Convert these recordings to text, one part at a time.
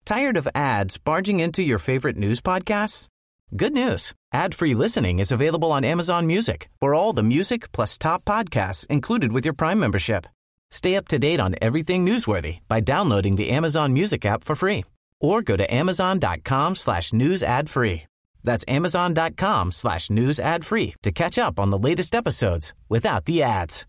Tired of ads barging into your favorite news podcasts? Good news. Ad-free listening is available on Amazon Music for all the music plus top podcasts included with your Prime membership. Stay up to date on everything newsworthy by downloading the Amazon Music app for free or go to amazon.com/news ad free. That's amazon.com/news ad free to catch up on the latest episodes without the ads.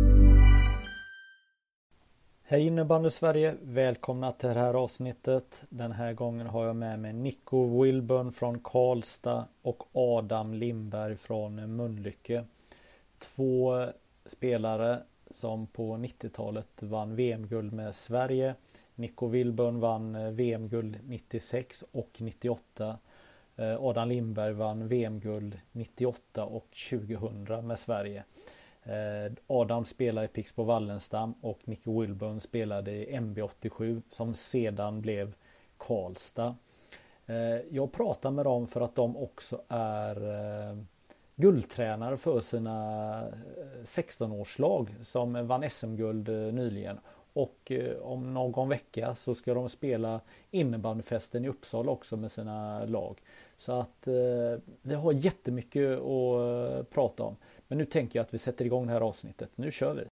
Hej innebandy Sverige, välkomna till det här avsnittet. Den här gången har jag med mig Nico Wilburn från Karlstad och Adam Lindberg från Mölnlycke. Två spelare som på 90-talet vann VM-guld med Sverige. Nico Wilburn vann VM-guld 96 och 98. Adam Lindberg vann VM-guld 98 och 2000 med Sverige. Adam spelade i Pixbo Wallenstam och Nico Wilburn spelade i MB87 som sedan blev Karlstad. Jag pratar med dem för att de också är guldtränare för sina 16-årslag som vann SM-guld nyligen. Och om någon vecka så ska de spela innebandyfesten i Uppsala också med sina lag. Så att vi har jättemycket att prata om. Men nu tänker jag att vi sätter igång det här avsnittet. Nu kör vi!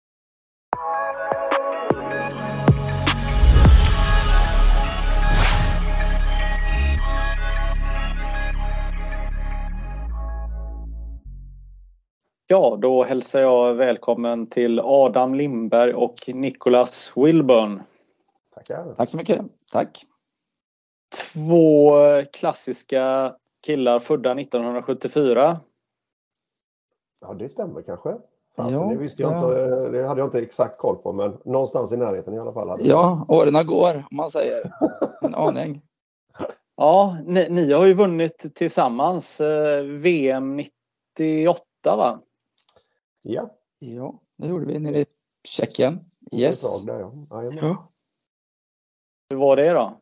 Ja, då hälsar jag välkommen till Adam Lindberg och Nicolas Wilburn. Tackar. Tack så mycket. Tack. Två klassiska killar födda 1974. Ja, det stämmer kanske. Alltså, det visste jag inte, det hade jag inte exakt koll på, men någonstans i närheten i alla fall. Ja, åren går, om man säger. En aning. Ja, ni har ju vunnit tillsammans VM 98, va? Ja. Ja, det gjorde vi nere i Tjeckien. Yes. Där, ja. Ja. Hur var det då?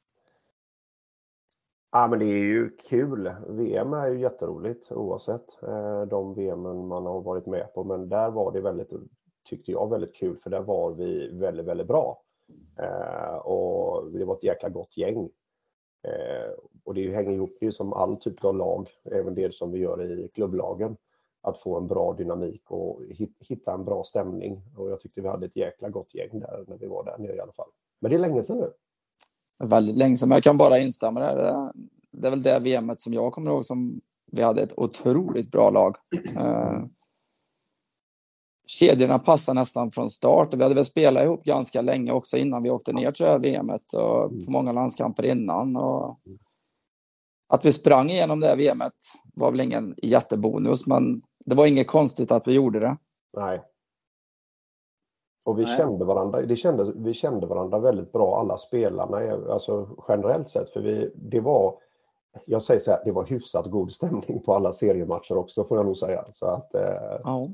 Ja, men det är ju kul. VM är ju jätteroligt oavsett de VM man har varit med på. Men där var det tyckte jag, väldigt kul. För där var vi väldigt, väldigt bra. Och det var ett jäkla gott gäng. Och det hänger ihop, det är som all typ av lag. Även det som vi gör i klubblagen. Att få en bra dynamik och hitta en bra stämning. Och jag tyckte vi hade ett jäkla gott gäng där när vi var där nere i alla fall. Men det är länge sedan nu. Väldigt länge sedan, men jag kan bara instämma där. Det är väl det VMet som jag kommer ihåg som vi hade ett otroligt bra lag. Kedjorna passar nästan från start. Vi hade väl spelat ihop ganska länge också innan vi åkte ner till det här VMet och på många landskamper innan. Och att vi sprang igenom det här VMet var väl ingen jättebonus, men det var inget konstigt att vi gjorde det. Nej. Och vi kände varandra, vi kände varandra väldigt bra, alla spelarna, alltså generellt sett, för jag säger så här, det var hyfsat god stämning på alla seriematcher också, får jag nog säga. Så att, ja.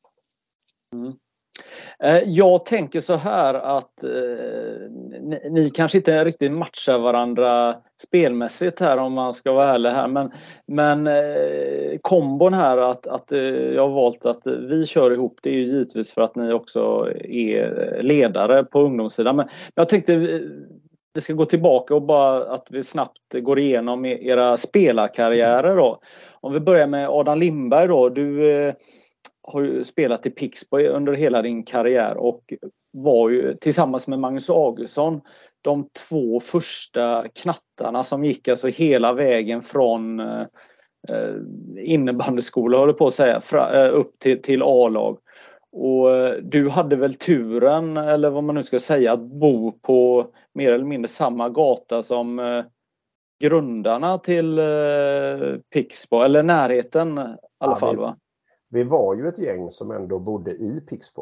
Jag tänker så här att ni kanske inte riktigt matchar varandra spelmässigt här, om man ska vara ärlig här, men kombon här att jag har valt att vi kör ihop, det är ju givetvis för att ni också är ledare på ungdomssidan, men jag tänkte vi ska gå tillbaka och bara att vi snabbt går igenom era spelarkarriärer då. Om vi börjar med Adam Lindberg då, du har ju spelat i Pixbo under hela din karriär och var ju tillsammans med Magnus Augustsson de två första knattarna som gick alltså hela vägen från innebandyskola, håller på att säga, upp till A-lag. Och du hade väl turen, eller vad man nu ska säga, att bo på mer eller mindre samma gata som grundarna till Pixbo, eller närheten i alla fall, va? Vi var ju ett gäng som ändå bodde i Pixbo.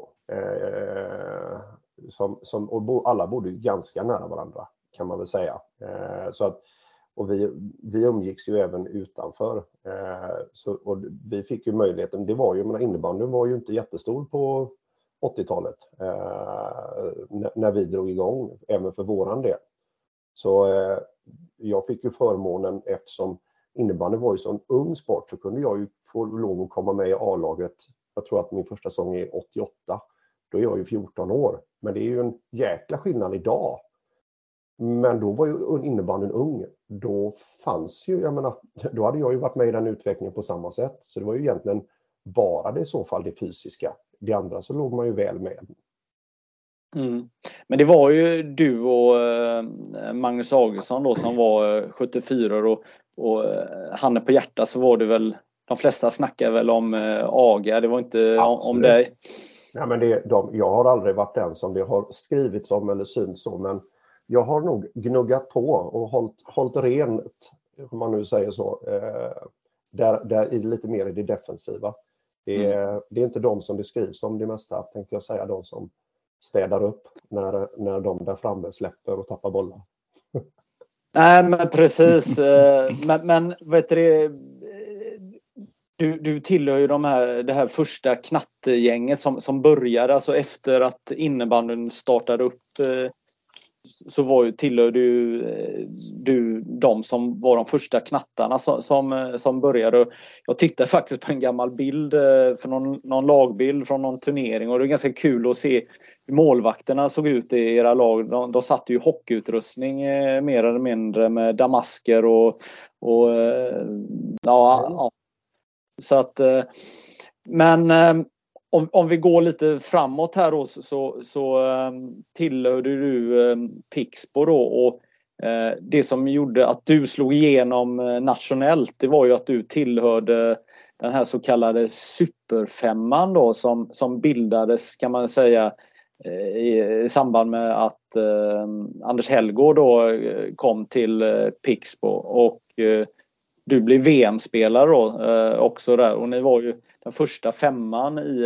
Och alla bodde ganska nära varandra, kan man väl säga. Och vi umgicks ju även utanför. Och vi fick ju möjligheten, innebandyn var ju inte jättestor på 80-talet. När vi drog igång, även för våran del. Så jag fick ju förmånen, eftersom innebandy var ju så en ung sport, så kunde jag ju få lov att komma med i A-laget. Jag tror att min första säsong är 88. Då är jag ju 14 år. Men det är ju en jäkla skillnad idag. Men då var ju innebandyn ung. Då fanns ju, jag menar, då hade jag ju varit med i den utvecklingen på samma sätt. Så det var ju egentligen bara det i så fall det fysiska. Det andra så låg man ju väl med. Mm. Men det var ju du och Magnus Augustsson då som var 74 och handen på hjärtat så var det väl, de flesta snackar väl om Aga, det var inte om dig. Ja, men jag har aldrig varit den som det har skrivits om eller synts om, men jag har nog gnuggat på och hållit rent, om man nu säger så, där är lite mer i det defensiva. Det är inte de som det skrivs om det mesta, tänkte jag säga, de som städar upp när de där framme släpper och tappar bollar. Nej, men precis. men vet du tillhör ju det här första knattgänget som började, alltså efter att innebandyn startade upp, så tillhör du de som var de första knattarna som började. Jag tittade faktiskt på en gammal bild för någon lagbild från någon turnering, och det är ganska kul att se hur målvakterna såg ut i era lag. De satt ju hockeyutrustning mer eller mindre med damasker och ja. Så att, men om vi går lite framåt här då, så tillhörde du Pixbo då, och det som gjorde att du slog igenom nationellt, det var ju att du tillhörde den här så kallade superfemman då, som bildades, kan man säga, i samband med att Anders Hellgård då kom till Pixbo, och du blev VM-spelare då också där, och ni var ju den första femman i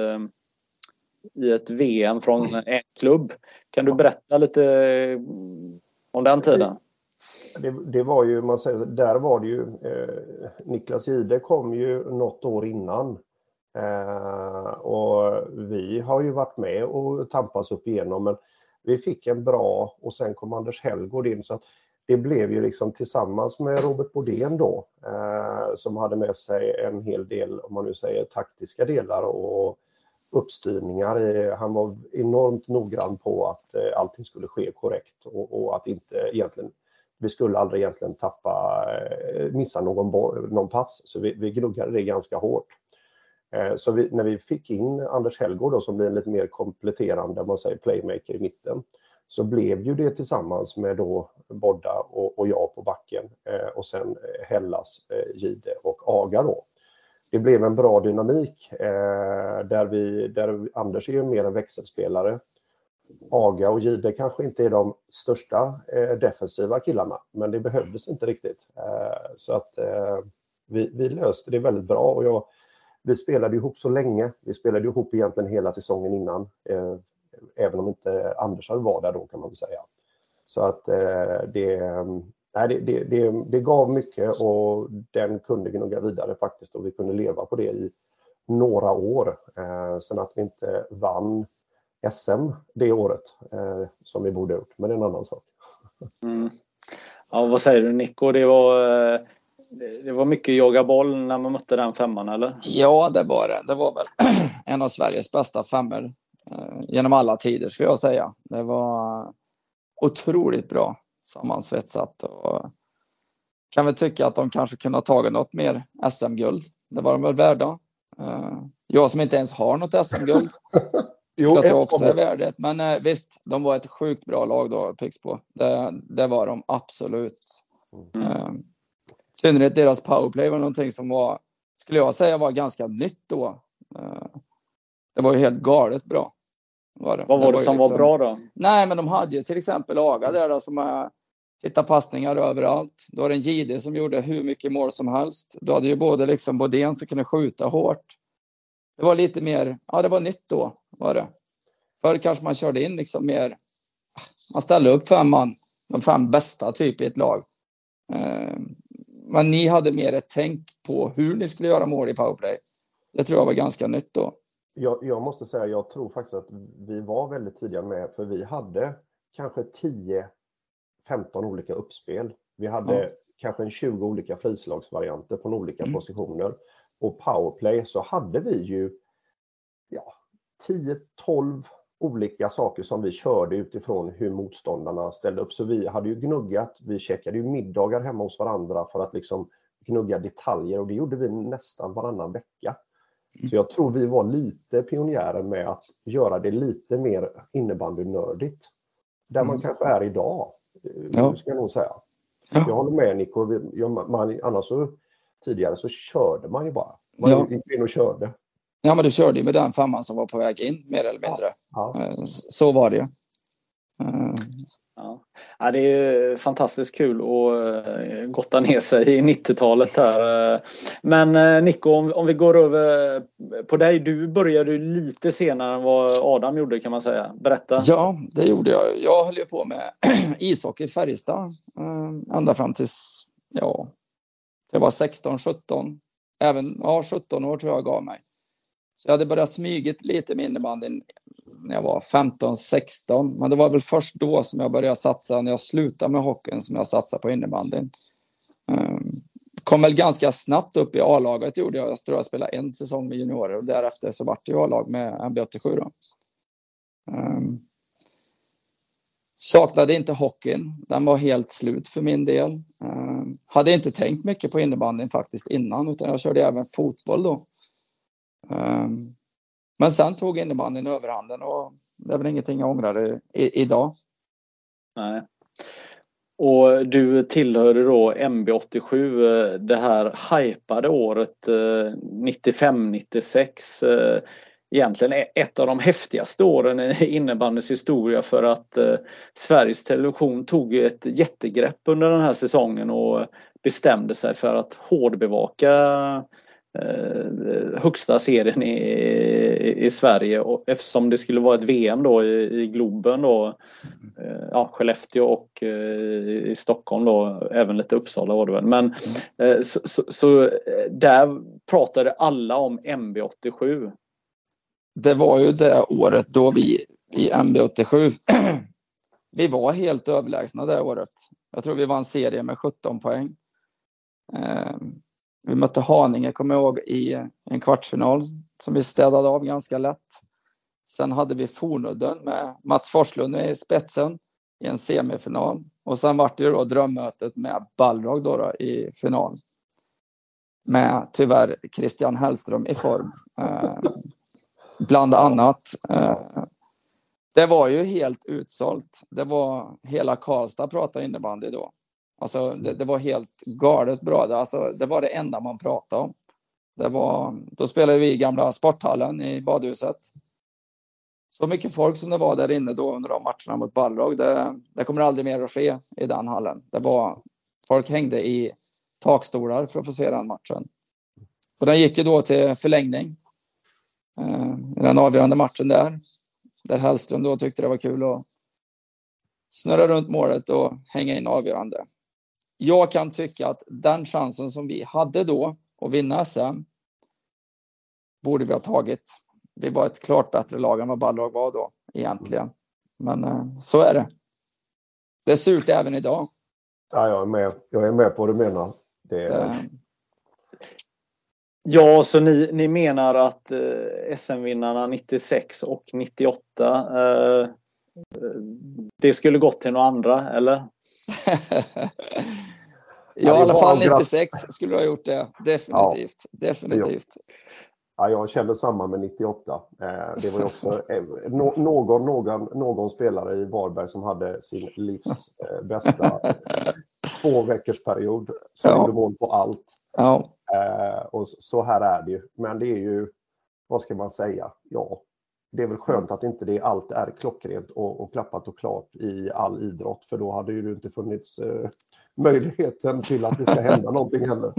ett VM från en klubb. Kan du berätta lite om den tiden? Det var ju, man säger, där var det ju Niklas Jihde kom ju något år innan, och vi har ju varit med och tampas upp igenom, men vi fick en bra, och sen kom Anders Hellgård in, så att det blev ju liksom tillsammans med Robert Bodén då, som hade med sig en hel del, om man nu säger, taktiska delar och uppstyrningar. Han var enormt noggrann på att allting skulle ske korrekt, och att inte egentligen, vi skulle aldrig egentligen missa någon pass, så vi gnuggade det ganska hårt. Så när vi fick in Anders Hellgård då, som blir en lite mer kompletterande, man säger, playmaker i mitten, så blev ju det tillsammans med då Bodda och jag på backen, och sen Hellas, Jihde och Aga då. Det blev en bra dynamik där Anders är ju mer en växelspelare. Aga och Jihde kanske inte är de största defensiva killarna, men det behövdes inte riktigt. Så att vi löste det väldigt bra, och vi spelade ihop så länge. Vi spelade ihop egentligen hela säsongen innan, även om inte Anders var där då, kan man väl säga. Så att det gav mycket, och den kunde gnugga vidare faktiskt, och vi kunde leva på det i några år. Sen att vi inte vann SM det året som vi borde gjort, men det är en annan sak. Ja, vad säger du, Nico? Det var mycket jaga boll när man mötte den femman, eller? Ja, det var det. Det var väl en av Sveriges bästa femmor genom alla tider, skulle jag säga. Det var otroligt bra sammansvetsat, och kan väl tycka att de kanske kunde ha tagit något mer SM-guld. Det var de väl värda. Jag som inte ens har något SM-guld. Jag också är värdet. Men visst, de var ett sjukt bra lag då, Pixbo. Det var de absolut. Synnerhet deras powerplay var någonting som var, skulle jag säga, var ganska nytt då. Det var ju helt galet bra. Vad var det som var bra då? Nej, men de hade ju till exempel Aga där som hittade passningar överallt. Då var det en Jihde som gjorde hur mycket mål som helst. Då hade ju både liksom Bodén som kunde skjuta hårt. Det var lite mer, ja, det var nytt då, var det. Förr kanske man körde in liksom mer, man ställde upp de 5 bästa typ i ett lag. Men ni hade mer ett tänk på hur ni skulle göra mål i powerplay. Det tror jag var ganska nytt då. Jag måste säga, jag tror faktiskt att vi var väldigt tidiga med, för vi hade kanske 10-15 olika uppspel. Vi hade kanske en 20 olika frislagsvarianter på olika positioner. Och powerplay så hade vi ju 10-12 olika saker som vi körde utifrån hur motståndarna ställde upp. Så vi hade ju gnuggat, vi checkade ju middagar hemma hos varandra för att liksom gnugga detaljer, och det gjorde vi nästan varannan vecka. Så jag tror vi var lite pionjärer med att göra det lite mer innebandynördigt. Där man kanske är idag, ska jag nog säga. Jag håller med Nico, annars så tidigare så körde man ju bara. Man gick in och körde. Ja, men du körde ju med den femman som var på väg in, mer eller mindre. Ja. Så var det. Ja, det är fantastiskt kul att gotta ner sig i 90-talet här. Men Nico, om vi går över på dig. Du började lite senare än vad Adam gjorde, kan man säga. Berätta. Ja, det gjorde jag. Jag höll ju på med ishockey i Färjestad ända fram tills, det var 16-17. Även 17 år tror jag gav mig. Så jag hade börjat smygit lite med innebandyn när jag var 15-16. Men det var väl först då som jag började satsa, när jag slutade med hockeyn, som jag satsade på innebandyn. Kom väl ganska snabbt upp i A-laget gjorde jag. Jag tror jag spelade en säsong med juniorer, och därefter så vart det A-lag med MB87 då. Saknade inte hockeyn. Den var helt slut för min del. Hade inte tänkt mycket på innebandyn faktiskt innan, utan jag körde även fotboll då. Men sen tog innebandyn överhanden, och det är väl ingenting jag ångrar idag. Nej. Och du tillhörde då MB87, det här hypade året 95-96. Egentligen ett av de häftigaste åren i innebandyns historia, för att Sveriges Television tog ett jättegrepp under den här säsongen och bestämde sig för att hårdbevaka högsta serien i Sverige, och eftersom det skulle vara ett VM då i Globen då, Skellefteå och i Stockholm då, även lite Uppsala var det väl, men så där pratade alla om MB87. Det var ju det året då vi i MB87 vi var helt överlägsna det året. Jag tror vi var en serie med 17 poäng. Vi mötte Haninge, kommer jag ihåg, i en kvartsfinal som vi städade av ganska lätt. Sen hade vi Fornudden med Mats Forslund i spetsen i en semifinal. Och sen var det då drömmötet med Balrog då i final. Med tyvärr Christian Hellström i form. Bland annat. Det var ju helt utsålt. Det var hela Karlstad pratade innebandy då. Alltså det var helt galet bra. Alltså, det var det enda man pratade om. Då spelade vi i gamla sporthallen i badhuset. Så mycket folk som det var där inne då under de matcherna mot Balrog. Det kommer aldrig mer att ske i den hallen. Folk hängde i takstolar för att få se den matchen. Och den gick ju då till förlängning. I den avgörande matchen där Hellström då tyckte det var kul att snurra runt målet och hänga in avgörande. Jag kan tycka att den chansen som vi hade då att vinna SM borde vi ha tagit. Vi var ett klart bättre lag än vad Balrog var då egentligen. Men så är det. Det är surt även idag. Ja, jag är med på vad du menar. Ja, så ni menar att SM-vinnarna 96 och 98 det skulle gått till några andra, eller? I alla fall 96 skulle jag ha gjort det. Definitivt. Ja. Definitivt. Ja, jag kände samma med 98. Det var ju också någon spelare i Varberg som hade sin livs bästa 2 veckors period. Som gjorde mål på allt. Ja. Och så här är det ju. Men det är ju, vad ska man säga? Ja, det är väl skönt att inte allt är klockrent och klappat och klart i all idrott. För då hade ju inte funnits möjligheten till att det ska hända någonting heller.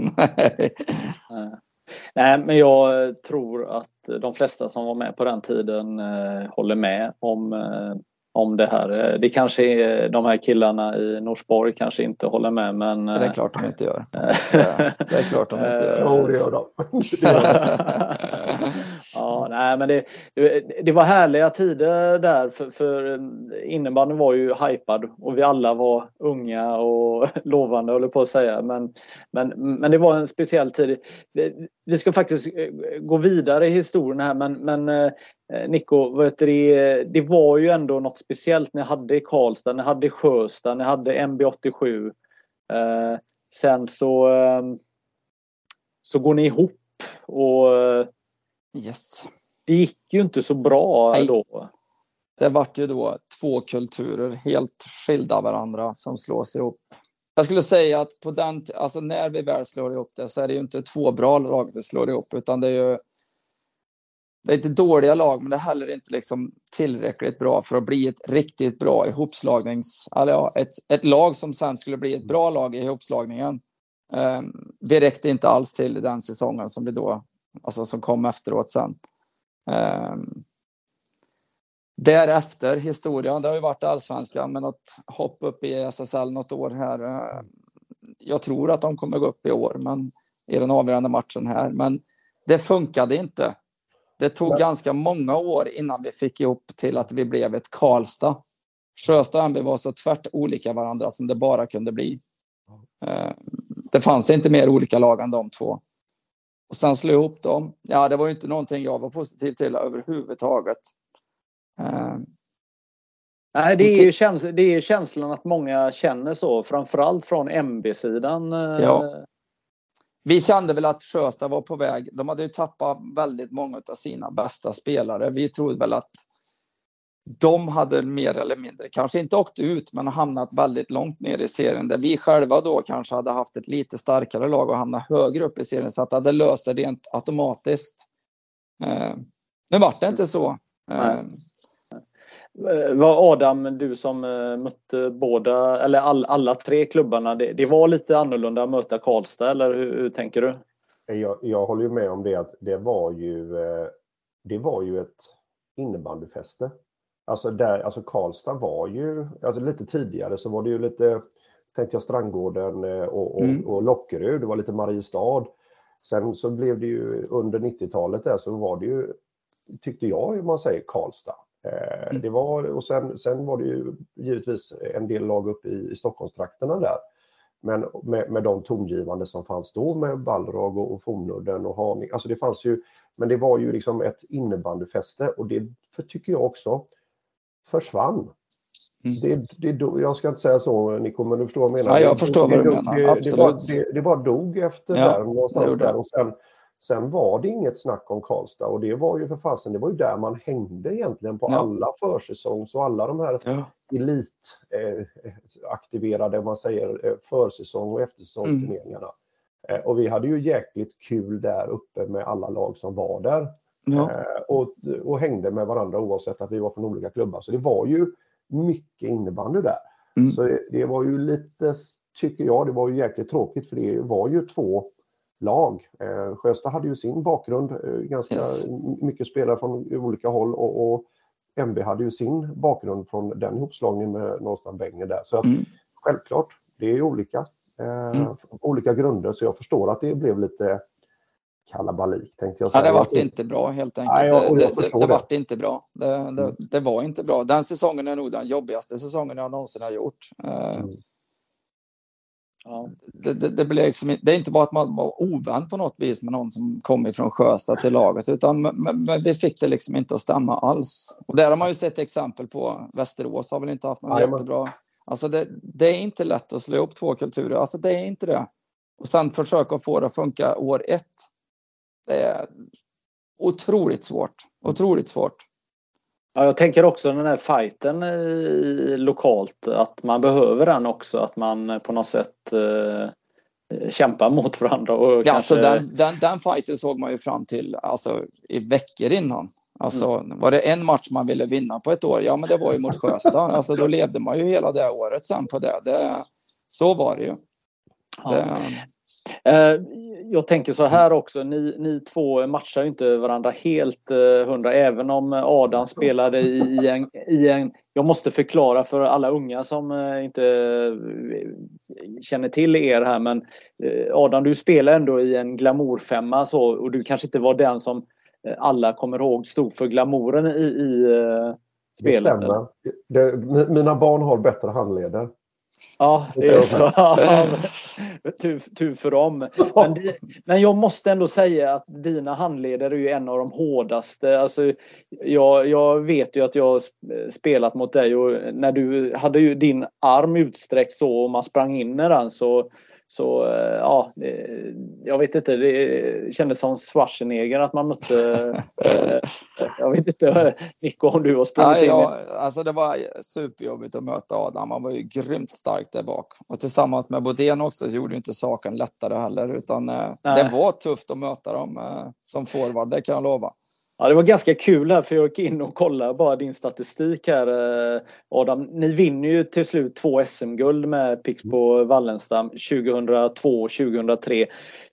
Nej, men jag tror att de flesta som var med på den tiden håller med om det här. Det kanske är de här killarna i Norsborg kanske inte håller med, men... Det är klart de inte gör. Det är klart de inte gör. Jo, det gör de. Ja, nej, men det var härliga tider där för innebandyn var ju hypad och vi alla var unga och lovande, håller på att säga. Men det var en speciell tid. Vi ska faktiskt gå vidare i historien här, men Nico, det var ju ändå något speciellt ni hade i Karlstad, ni hade i Sjöstad, ni hade MB87. Sen så går ni ihop och Yes. det gick ju inte så bra. Nej. Då. Det vart ju då 2 kulturer helt skilda varandra som slås ihop. Jag skulle säga att alltså när vi väl slår ihop det så är det ju inte 2 bra lag vi slår ihop, utan det är inte dåliga lag, men det är heller inte liksom tillräckligt bra för att bli ett riktigt bra ett lag som sen skulle bli ett bra lag i ihopslagningen. Vi räckte inte alls till den säsongen som vi då, alltså som kom efteråt sen. Därefter historien, det har ju varit allsvenskan med något hopp upp i SSL något år här. Jag tror att de kommer gå upp i år, men i den avgörande matchen här, men det funkade inte. Det tog ganska många år innan vi fick ihop till att vi blev ett Karlstad. Sjöstad och MB var så tvärt olika varandra som det bara kunde bli. Det fanns inte mer olika lag än de 2. Och sen slå ihop dem. Ja, det var ju inte någonting jag var positiv till överhuvudtaget. Nej, det är känslan att många känner så. Framförallt från MB-sidan. Ja. Vi kände väl att Sjöstad var på väg. De hade ju tappat väldigt många av sina bästa spelare. Vi trodde väl att de hade mer eller mindre, kanske inte åkt ut, men hamnat väldigt långt ner i serien. Där vi själva då kanske hade haft ett lite starkare lag och hamnat högre upp i serien. Så att det hade löst det rent automatiskt. Nu var det inte så. Var Adam, du som mötte båda, eller alla 3 klubbarna, det var lite annorlunda att möta Karlstad, eller hur tänker du? Jag håller ju med om det, att det var ju ett innebandyfäste. Alltså Karlstad var ju, alltså lite tidigare så var det ju lite, tänkte jag, Strandgården och Lockerud, det var lite Mariestad. Sen så blev det ju under 90-talet där, så var det ju, tyckte jag, hur man säger, Karlstad. Det var, och sen var det ju givetvis en del lag upp i Stockholmstrakterna där. Men med de tongivande som fanns då, med Balrog och Fornudden och Haning. Alltså det fanns ju, men det var ju liksom ett innebandyfäste, och det tycker jag också försvann. Jag ska inte säga så, Nico, men du förstår vad jag menar. Ja, jag förstår vad du menar, absolut. Det bara dog efter där, någonstans där, och sen var det inget snack om Karlstad, och det var ju för fasen, det var ju där man hängde egentligen på alla försäsongs och alla de här elitaktiverade, man säger, försäsong och eftersäsongsturneringarna. Och vi hade ju jäkligt kul där uppe med alla lag som var där. Och hängde med varandra oavsett att vi var från olika klubbar. Så det var ju mycket innebandy där. Så det var ju lite, tycker jag, det var ju jäkligt tråkigt, för det var ju 2 lag. Sjöstad hade ju sin bakgrund, ganska mycket spelare från olika håll, och MB hade ju sin bakgrund från den ihopslagningen med någonstans Bänge där. Så att, självklart, det är ju olika grunder, så jag förstår att det blev lite kalabalik, tänkte jag säga. Ja, det var inte bra helt enkelt. Det var inte bra. Det var inte bra. Den säsongen är nog den jobbigaste säsongen jag någonsin har gjort. Ja. Det blev liksom, det är inte bara att man var ovän på något vis med någon som kom ifrån Sjöstad till laget, utan men vi fick det liksom inte att stämma alls. Och där har man ju sett exempel på. Västerås har väl inte haft någon jättebra. Alltså det är inte lätt att slå upp 2 kulturer. Alltså det är inte det. Och sen försöka få det att funka år 1. Det är otroligt svårt. Otroligt svårt. Ja, jag tänker också den här fighten lokalt, att man behöver den också, att man på något sätt kämpar mot varandra. Och kanske... alltså den fighten såg man ju fram till, alltså, i veckor innan. Alltså, var det en match man ville vinna på ett år? Ja, men det var ju mot Sjöstad. Alltså, då levde man ju hela det året sen på det. Så var det ju. Ja. Jag tänker så här också, ni 2 matchar ju inte varandra helt 100, även om Adam spelade i en, jag måste förklara för alla unga som inte känner till er här, men Adam, du spelar ändå i en glamourfemma, så, och du kanske inte var den som alla kommer ihåg stod för glamouren i spelet. Det stämmer. Mina barn har bättre handleder. Ja, det är så. Tur för dem. Men jag måste ändå säga att dina handleder är ju en av de hårdaste. Alltså, jag vet ju att jag har spelat mot dig, och när du hade ju din arm utsträckt så och man sprang in i den så ja, jag vet inte, det kändes som Schwarzenegger att man mötte. Jag vet inte, Nico, om du har sprungit in. Alltså det var superjobbigt att möta Adam. Han var ju grymt stark där bak. Och tillsammans med Bodén också så gjorde ju inte saken lättare heller. Utan det var tufft att möta dem som forward, det kan jag lova. Ja, det var ganska kul här, för jag gick in och kollade bara din statistik här, Adam. Ni vinner ju till slut 2 SM-guld med Pixbo Wallenstam 2002 och 2003.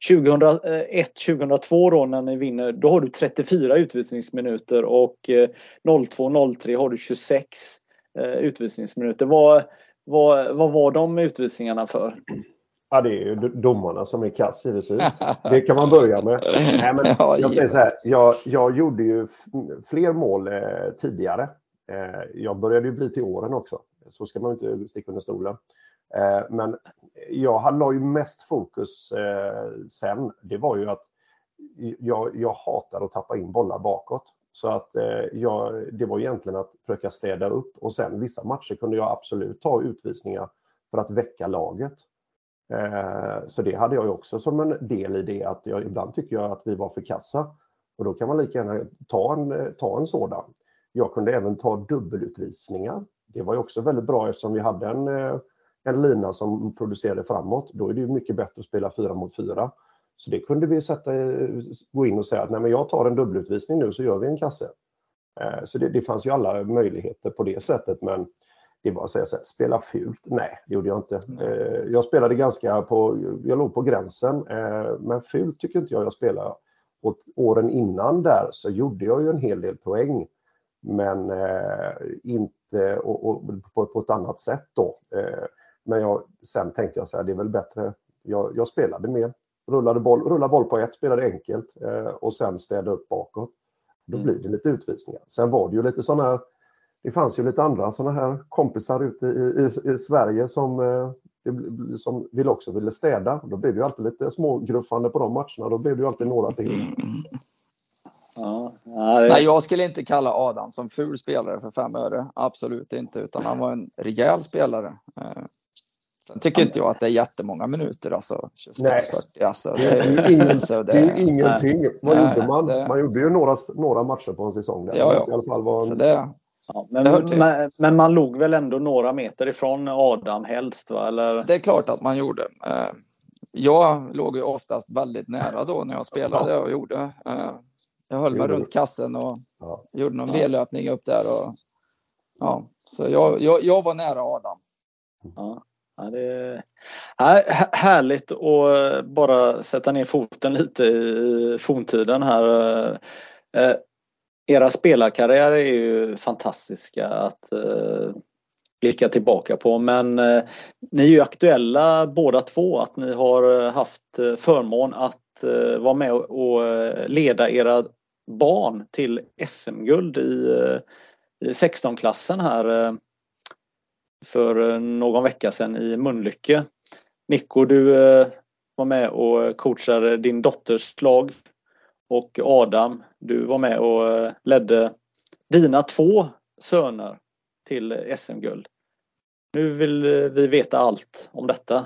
2001-2002 då, när ni vinner, då har du 34 utvisningsminuter, och 02-03 har du 26 utvisningsminuter. Vad var de utvisningarna för? Ja, det är ju domarna som är kass, givetvis. Det kan man börja med. Nej, men jag säger så här, jag gjorde ju fler mål tidigare. Jag började ju bli till åren också. Så ska man inte sticka under stolen. Men jag la ju mest fokus sen. Det var ju att jag hatar att tappa in bollar bakåt. Så att det var egentligen att försöka städa upp. Och sen vissa matcher kunde jag absolut ta utvisningar för att väcka laget. Så det hade jag ju också som en del i det, att ibland tycker jag att vi var för kassa, och då kan man lika gärna ta en sådan. Jag kunde även ta dubbelutvisningar. Det var ju också väldigt bra, eftersom vi hade en lina som producerade framåt. Då är det ju mycket bättre att spela 4 mot 4. Så det kunde vi gå in och säga att nej, men jag tar en dubbelutvisning nu, så gör vi en kasse. Så det fanns ju alla möjligheter på det sättet, men det var att säga så här, spela fult? Nej, det gjorde jag inte. Jag spelade jag låg på gränsen, men fult tycker inte jag spelade. Och åren innan där så gjorde jag ju en hel del poäng, men inte och på ett annat sätt då. Men sen tänkte jag så här, det är väl bättre. Jag spelade mer, rullade boll på ett, spelade enkelt, och sen städade upp bakåt. Då blir det lite utvisningar. Sen var det ju lite sådana. Det fanns ju lite andra sådana här kompisar ute i Sverige som ville städa. Då blev det ju alltid lite smågruffande på de matcherna. Då blev det ju alltid några till. Nej, jag skulle inte kalla Adam som ful spelare för 5 öre. Absolut inte. Utan han var en rejäl spelare. Sen tycker inte jag att det är jättemånga minuter. Alltså 26-40. Alltså, det är ingenting. Vad gjorde man? Man gjorde ju några matcher på en säsong. Där. Ja. I alla fall var så det... Ja, men man låg väl ändå några meter ifrån Adam helst, va? Eller? Det är klart att man gjorde. Jag låg ju oftast väldigt nära då när jag spelade och gjorde. Jag höll mig runt kassen och gjorde någon V-löpning upp där. Så jag var nära Adam. Ja, det är härligt att bara sätta ner foten lite i forntiden här. Era spelarkarriär är ju fantastiska att blicka tillbaka på, men ni är ju aktuella båda två, att ni har haft förmån att vara med och leda era barn till SM-guld i 16-klassen här för någon vecka sedan i Mölnlycke. Nico, du var med och coachade din dotters lag. Och Adam, du var med och ledde dina 2 söner till SM-guld. Nu vill vi veta allt om detta.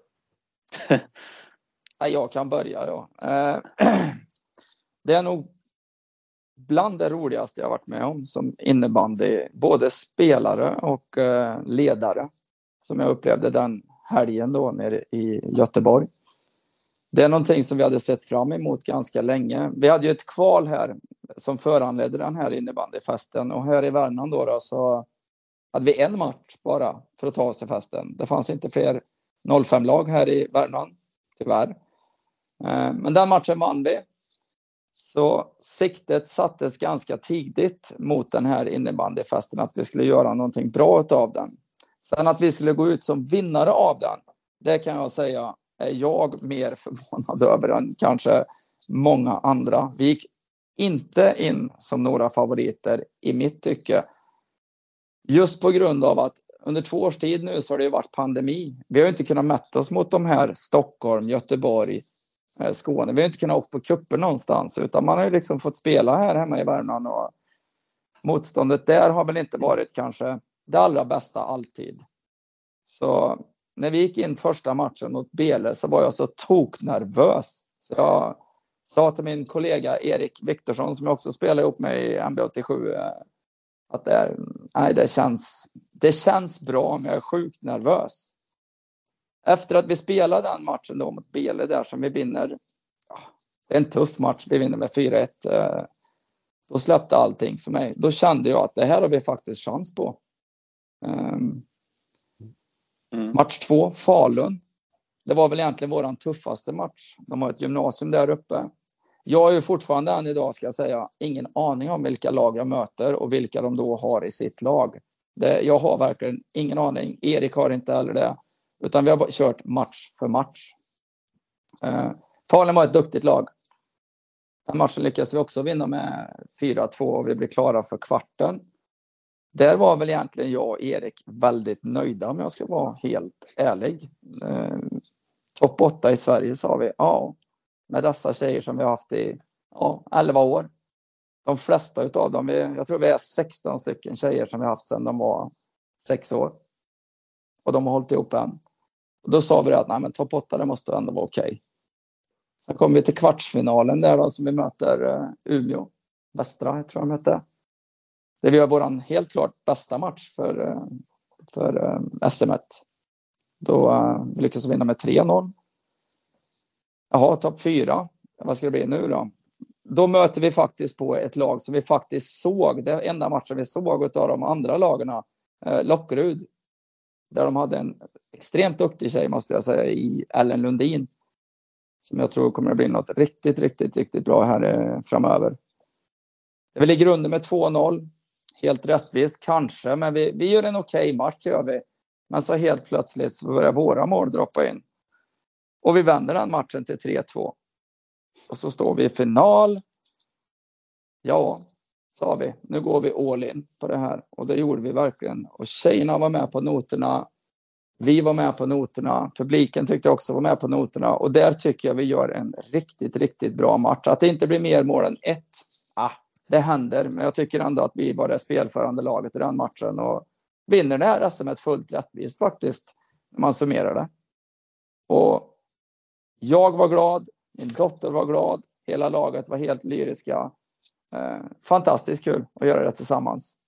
Jag kan börja då. Det är nog bland det roligaste jag varit med om som innebandy. Både spelare och ledare. Som jag upplevde den helgen då nere i Göteborg. Det är någonting som vi hade sett fram emot ganska länge. Vi hade ju ett kval här som föranledde den här innebandyfesten. Och här i Värmland då så hade vi en match bara för att ta oss till festen. Det fanns inte fler 05-lag här i Värmland, tyvärr. Men den matchen vann vi. Så siktet sattes ganska tidigt mot den här innebandyfesten, att vi skulle göra någonting bra av den. Sen att vi skulle gå ut som vinnare av den, det kan jag säga är jag mer förvånad över än kanske många andra. Vi gick inte in som några favoriter i mitt tycke. Just på grund av att under 2 års tid nu så har det ju varit pandemi. Vi har inte kunnat mäta oss mot de här Stockholm, Göteborg, Skåne. Vi har inte kunnat åka på kupper någonstans, utan man har ju liksom fått spela här hemma i Värmland, och motståndet där har väl inte varit kanske det allra bästa alltid. Så när vi gick in första matchen mot Bele så var jag så toknervös. Så jag sa till min kollega Erik Viktorsson, som jag också spelar ihop med i MB87, att det känns bra, men jag är sjukt nervös. Efter att vi spelade den matchen då mot Bele där som vi vinner, det är en tuff match, vi vinner med 4-1, då släppte allting för mig. Då kände jag att det här har vi faktiskt chans på. Match 2, Falun. Det var väl egentligen våran tuffaste match. De har ett gymnasium där uppe. Jag har ju fortfarande än idag, ska jag säga, ingen aning om vilka lag jag möter och vilka de då har i sitt lag. Jag har verkligen ingen aning. Erik har inte heller det. Utan vi har kört match för match. Falun var ett duktigt lag. Den matchen lyckades vi också vinna med 4-2 och vi blev klara för kvarten. Där var väl egentligen jag och Erik väldigt nöjda, om jag ska vara helt ärlig. Topp 8 i Sverige, sa vi. Ja, med dessa tjejer som vi har haft i 11 år. De flesta utav dem, jag tror vi är 16 stycken tjejer som vi har haft sedan de var 6 år. Och de har hållit ihop än. Och då sa vi att nej, men topp 8, det måste ändå vara okej. Sen kom vi till kvartsfinalen där då, som vi möter Umeå. Västra, jag tror de hette. Det vi gör våran helt klart bästa match för SM1. Då vi lyckas vinna med 3-0. Jaha, topp 4. Vad ska det bli nu då? Då möter vi faktiskt på ett lag som vi faktiskt såg. Det enda matchen vi såg av de andra lagarna. Lockerud. Där de hade en extremt duktig tjej, måste jag säga, i Ellen Lundin. Som jag tror kommer att bli något riktigt bra här framöver. Vi ligger under med 2-0. Helt rättvist kanske, men vi gör en okej match, gör vi. Men så helt plötsligt så börjar våra mål droppa in. Och vi vänder den matchen till 3-2. Och så står vi i final. Ja, sa vi. Nu går vi all in på det här. Och det gjorde vi verkligen. Och tjejerna var med på noterna. Vi var med på noterna. Publiken tyckte också var med på noterna. Och där tycker jag vi gör en riktigt bra match. Att det inte blir mer mål än 1. Det händer. Men jag tycker ändå att vi var det spelförande laget i den matchen. Och vinner det här SM ett fullt rättvist faktiskt. När man summerar det. Och jag var glad. Min dotter var glad. Hela laget var helt lyriska. Fantastiskt kul att göra det tillsammans.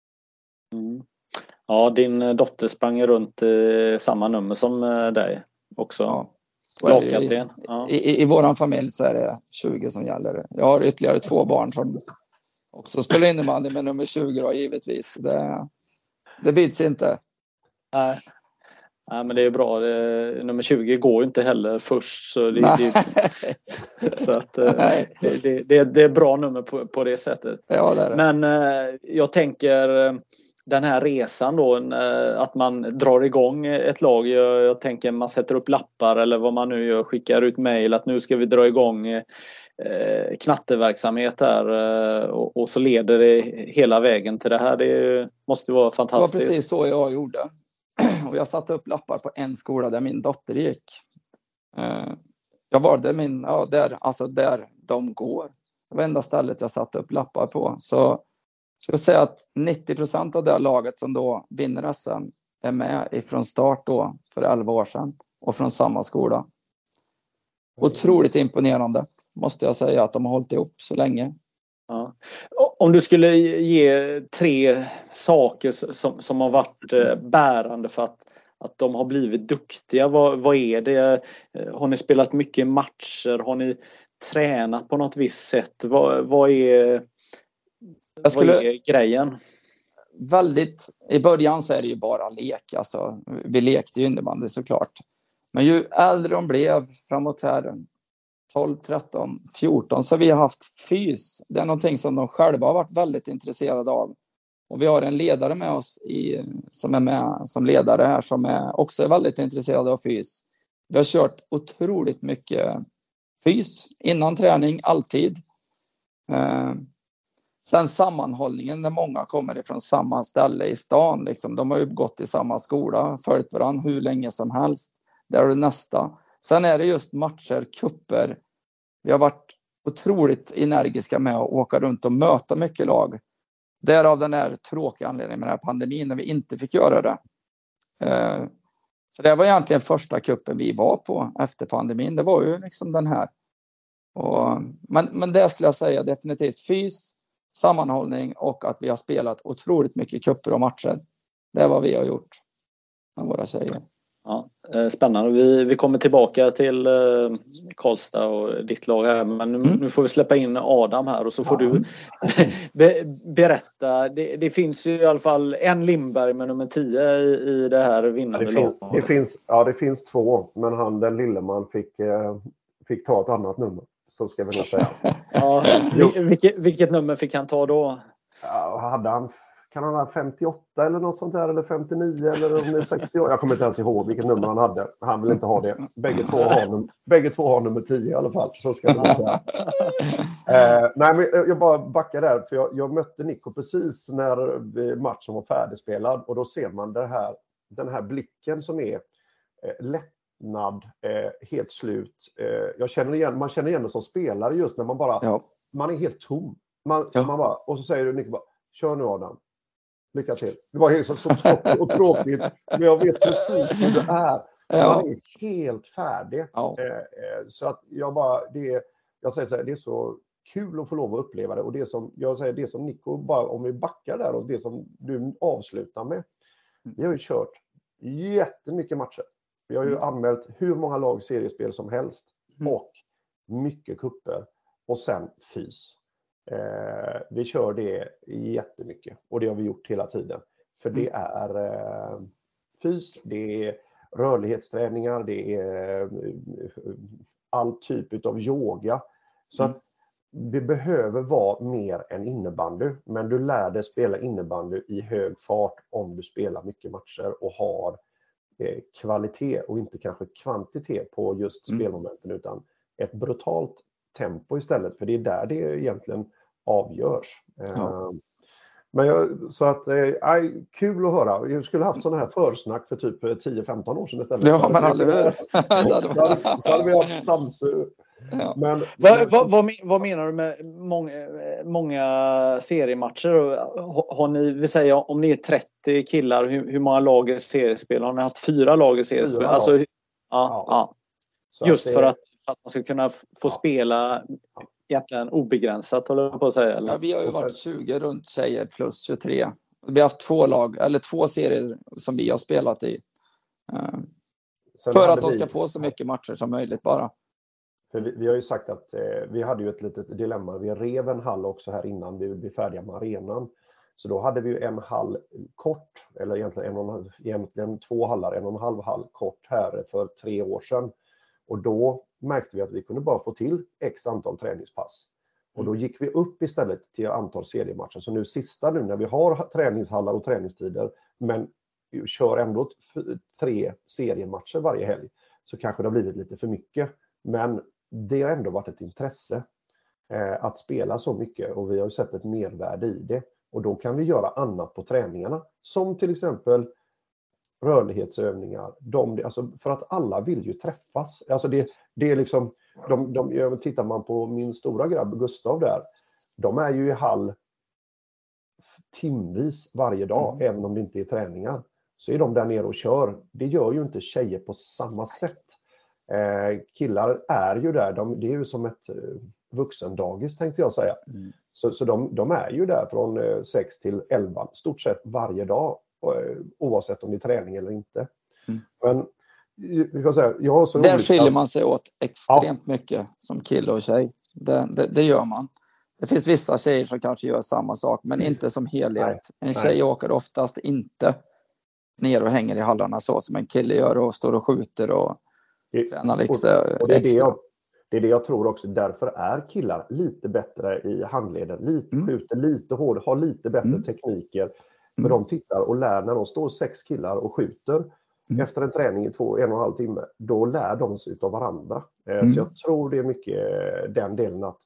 Ja, din dotter sprang runt i samma nummer som dig också. Ja. Lagkapten. I våran familj så är det 20 som gäller. Jag har ytterligare 2 barn som också spelar innebandy med nummer 20 då, givetvis. Det byts inte. Nej, men det är bra. Nummer 20 går inte heller först. Så så att det är bra nummer på det sättet. Ja, det är det. Men jag tänker den här resan då, att man drar igång ett lag. Jag tänker man sätter upp lappar eller vad man nu gör, skickar ut mejl att nu ska vi dra igång knatteverksamhet här, och så leder det hela vägen till det här. Det måste vara fantastiskt. Det var precis så jag gjorde. Och jag satte upp lappar på en skola där min dotter gick. Jag valde där de går. Det var enda stället jag satte upp lappar på. Så ska jag säga att 90% av det laget som då vinner SM är med ifrån start då för 11 år sedan. Och från samma skola. Otroligt imponerande, måste jag säga, att de har hållit ihop så länge. Ja. Om du skulle ge 3 saker som har varit bärande för att de har blivit duktiga. Vad är det? Har ni spelat mycket matcher? Har ni tränat på något visst sätt? Vad är grejen? I början så är det ju bara lek. Alltså, vi lekte ju innebandy såklart. Men ju äldre de blev framåt här, 12, 13, 14, så vi har haft fys. Det är någonting som de själva har varit väldigt intresserade av. Och vi har en ledare med oss som är med som ledare här, som också är väldigt intresserad av fys. Vi har kört otroligt mycket fys innan träning, alltid. Sen sammanhållningen när många kommer ifrån samma ställe i stan. Liksom, de har ju gått i samma skola, följt varandra hur länge som helst. Där är det nästa. Sen är det just matcher, kupper. Vi har varit otroligt energiska med att åka runt och möta mycket lag. Därav den här tråkiga anledningen med den här pandemin när vi inte fick göra det. Så det var egentligen första kuppen vi var på efter pandemin. Det var ju liksom den här. Men det skulle jag säga definitivt fys, sammanhållning och att vi har spelat otroligt mycket kupper och matcher. Det är vad vi har gjort med våra tjejer. Ja, spännande. Vi kommer tillbaka till Karlstad och ditt lag här, men nu får vi släppa in Adam här och så får du berätta. Det finns ju i alla fall en Lindberg med nummer 10 i det här vinnande laget. Det finns två, men den lille man fick ta ett annat nummer, så ska vi nog säga. Ja, vilket nummer fick han ta då? Ja, kan han ha 58 eller något sånt där, eller 59 eller om det är 60 år. Jag kommer inte ens ihåg vilket nummer han hade. Han vill inte ha det. Bägge två har nummer 10 i alla fall. Så ska vi säga. Nej, men jag bara backar där. För jag mötte Nico precis när matchen var färdigspelad. Och då ser man den här blicken som är lättnad, helt slut. Man känner igen det som spelare just när man bara... Man är helt tom. Man bara, och så säger Nico bara, kör nu Adam. Lycka till. Det var helt så tråkigt. Men jag vet precis hur det är. Man är helt färdig. Så att jag säger så här, det är så kul att få lov att uppleva det. Och det som Nico, bara om vi backar där och det som du avslutar med. Vi har ju kört jättemycket matcher. Vi har ju anmält hur många lag seriespel som helst. Och mycket kupper. Och sen fys. Vi kör det jättemycket och det har vi gjort hela tiden. För det är fys, det är rörlighetsträningar, det är all typ av yoga. Så att vi behöver vara mer än innebandy. Men du lär dig spela innebandy i hög fart om du spelar mycket matcher och har kvalitet och inte kanske kvantitet på just spelmomenten, utan ett brutalt tempo istället, för det är där det egentligen avgörs. Kul att höra. Jag skulle haft sådana här försnack för typ 10-15 år sedan istället. Ja, men aldrig. Så hade vi haft samsur. Ja. Men vad menar du med många seriematcher? Har ni, vill säga, om ni är 30 killar, hur många lag i seriespel? Har ni haft 4 lag i seriespel? Alltså, just för att man ska kunna få spela egentligen obegränsat, håller jag på att säga. Eller? Ja, vi har ju varit 20 runt tjejer plus 23. Vi har haft 2 lag, eller 2 serier som vi har spelat i. För att de ska få så mycket matcher som möjligt bara. För vi har ju sagt att vi hade ju ett litet dilemma. Vi rev en hall också här innan vi blev färdiga med arenan. Så då hade vi ju en hall kort, eller egentligen 2 hallar, 1,5 hall kort här för 3 år sedan. Och då märkte vi att vi kunde bara få till x antal träningspass. Och då gick vi upp istället till antal seriematcher. Så nu när vi har träningshallar och träningstider, men kör ändå 3 seriematcher varje helg, så kanske det har blivit lite för mycket. Men det har ändå varit ett intresse att spela så mycket, och vi har ju sett ett mervärde i det. Och då kan vi göra annat på träningarna, som till exempel rörlighetsövningar. För att alla vill ju träffas. Alltså det är liksom, tittar man på min stora grabb Gustav där, de är ju i hall timvis varje dag, även om det inte är träningar. Så är de där nere och kör. Det gör ju inte tjejer på samma sätt. Killar är ju där, det är ju som ett vuxendagis, tänkte jag säga. Så de är ju där från 6 till 11 stort sett varje dag, oavsett om det är träning eller inte. Men vi kan säga, där skiljer man sig åt extremt mycket som kille och tjej. Det gör man. Det finns vissa tjejer som kanske gör samma sak, men inte som helhet. En tjej åker oftast inte ner och hänger i hallarna så som en kille gör och står och skjuter och tränar extra. Och det är det jag tror också. Därför är killar lite bättre i handleden. Skjuter lite hårt, har lite bättre tekniker. För de tittar och lär, när de står 6 killar och skjuter efter en träning i 1,5 timme, då lär de sig av varandra. Så jag tror det är mycket den delen, att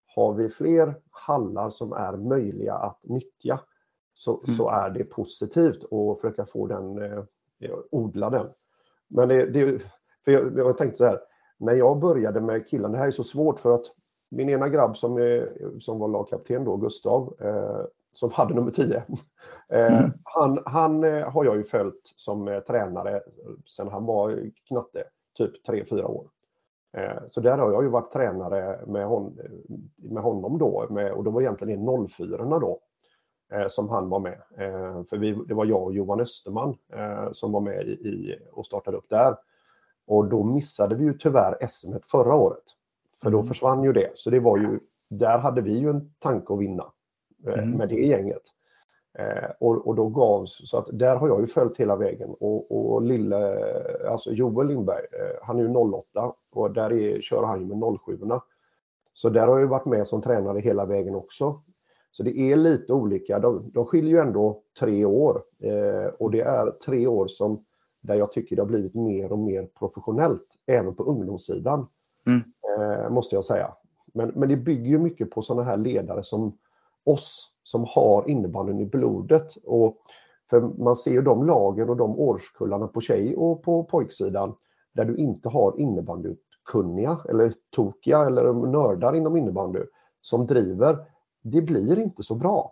har vi fler hallar som är möjliga att nyttja så är det positivt att försöka få den, odla den. Men för jag tänkte så här, när jag började med killen, det här är så svårt för att min ena grabb som var lagkapten då, Gustav, som hade nummer 10, han har jag ju följt som tränare sedan han var knatte, typ 3-4 år. Så där har jag ju varit tränare med honom då, och då var egentligen 04-orna då som han var med. För det var jag och Johan Österman som var med och startade upp där. Och då missade vi ju tyvärr SM förra året. För då försvann ju det. Så det var ju, där hade vi ju en tanke att vinna med det gänget. Och då gavs, så att där har jag ju följt hela vägen. Och alltså Joel Lindberg, han är ju 08 och där kör han ju med 07-orna. Så där har jag ju varit med som tränare hela vägen också. Så det är lite olika. De skiljer ju ändå 3 år. Och det är 3 år där jag tycker det har blivit mer och mer professionellt. Även på ungdomssidan. Måste jag säga. Men det bygger ju mycket på sådana här ledare som oss. Som har innebandyn i blodet. Och för man ser ju de lagen och de årskullarna på tjej- och på pojksidan. Där du inte har innebandykunniga eller tokiga eller nördar inom innebandy. Som driver. Det blir inte så bra.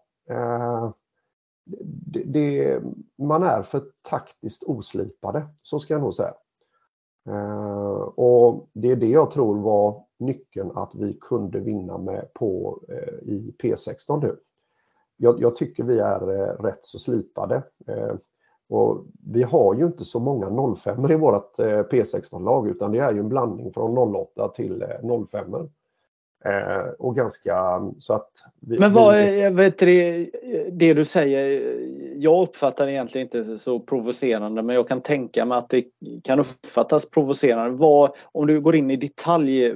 Man är för taktiskt oslipade, så ska jag nog säga. Och det är det jag tror var nyckeln att vi kunde vinna med i P16 nu. Jag tycker vi är rätt så slipade. Och vi har ju inte så många 05 i vårt P16-lag, utan det är ju en blandning från 08 till 05. Och ganska så att men vad vet det du säger, jag uppfattar egentligen inte så provocerande, men jag kan tänka mig att det kan uppfattas provocerande. Om du går in i detalj,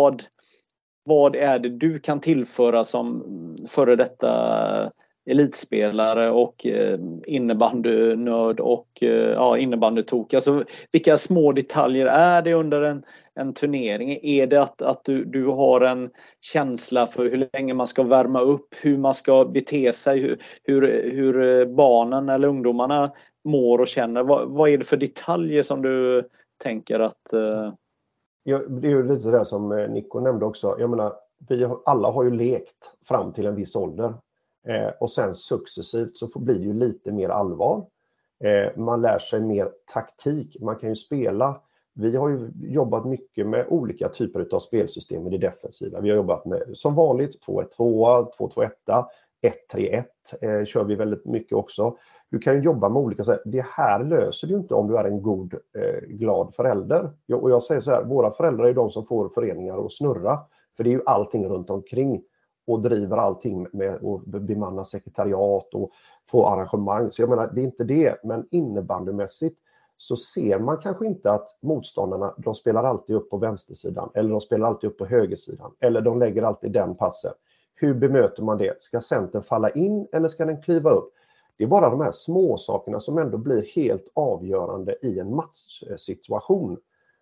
vad är det du kan tillföra som före detta elitspelare och innebandynörd och innebandytok? Alltså, vilka små detaljer är det under en turnering? Är det att du har en känsla för hur länge man ska värma upp, hur man ska bete sig, hur barnen eller ungdomarna mår och känner? Vad är det för detaljer som du tänker att... Ja, det är ju lite det som Nico nämnde också. Jag menar, alla har ju lekt fram till en viss ålder. Och sen successivt så blir det ju lite mer allvar. Man lär sig mer taktik. Man kan ju spela. Vi har ju jobbat mycket med olika typer av spelsystem i det defensiva. Vi har jobbat med som vanligt 2-1-2, 2-2-1, 1-3-1 kör vi väldigt mycket också. Du kan ju jobba med olika sätt. Det här löser du inte om du är en god, glad förälder. Och jag säger så här, våra föräldrar är de som får föreningar att snurra. För det är ju allting runt omkring. Och driver allting med att bemanna sekretariat och få arrangemang. Så jag menar, det är inte det. Men innebandymässigt så ser man kanske inte att motståndarna, de spelar alltid upp på vänstersidan. Eller de spelar alltid upp på högersidan. Eller de lägger alltid den passen. Hur bemöter man det? Ska centern falla in eller ska den kliva upp? Det är bara de här små sakerna som ändå blir helt avgörande i en matchsituation.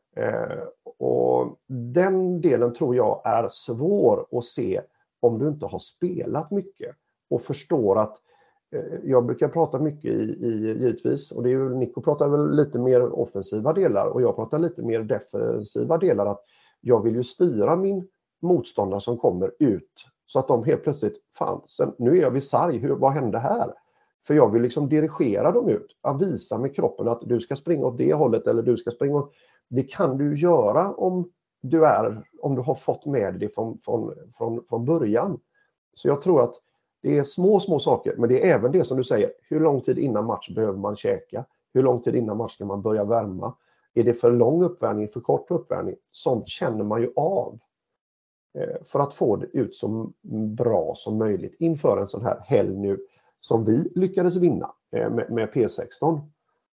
Och den delen tror jag är svår att se om du inte har spelat mycket och förstår att jag brukar prata mycket givetvis, och det är ju, Nico pratar väl lite mer offensiva delar och jag pratar lite mer defensiva delar, att jag vill ju styra min motståndare som kommer ut så att de helt plötsligt, nu är jag vid sarg, vad hände här? För jag vill liksom dirigera dem ut, att visa med kroppen att du ska springa åt det hållet eller du ska springa åt... Det kan du göra om du har fått med det från början. Så jag tror att det är små saker, men det är även det som du säger, hur lång tid innan match behöver man käka? Hur lång tid innan match ska man börja värma? Är det för lång uppvärmning, för kort uppvärmning? Sånt känner man ju av för att få det ut så bra som möjligt inför en sån här helg nu som vi lyckades vinna med P16.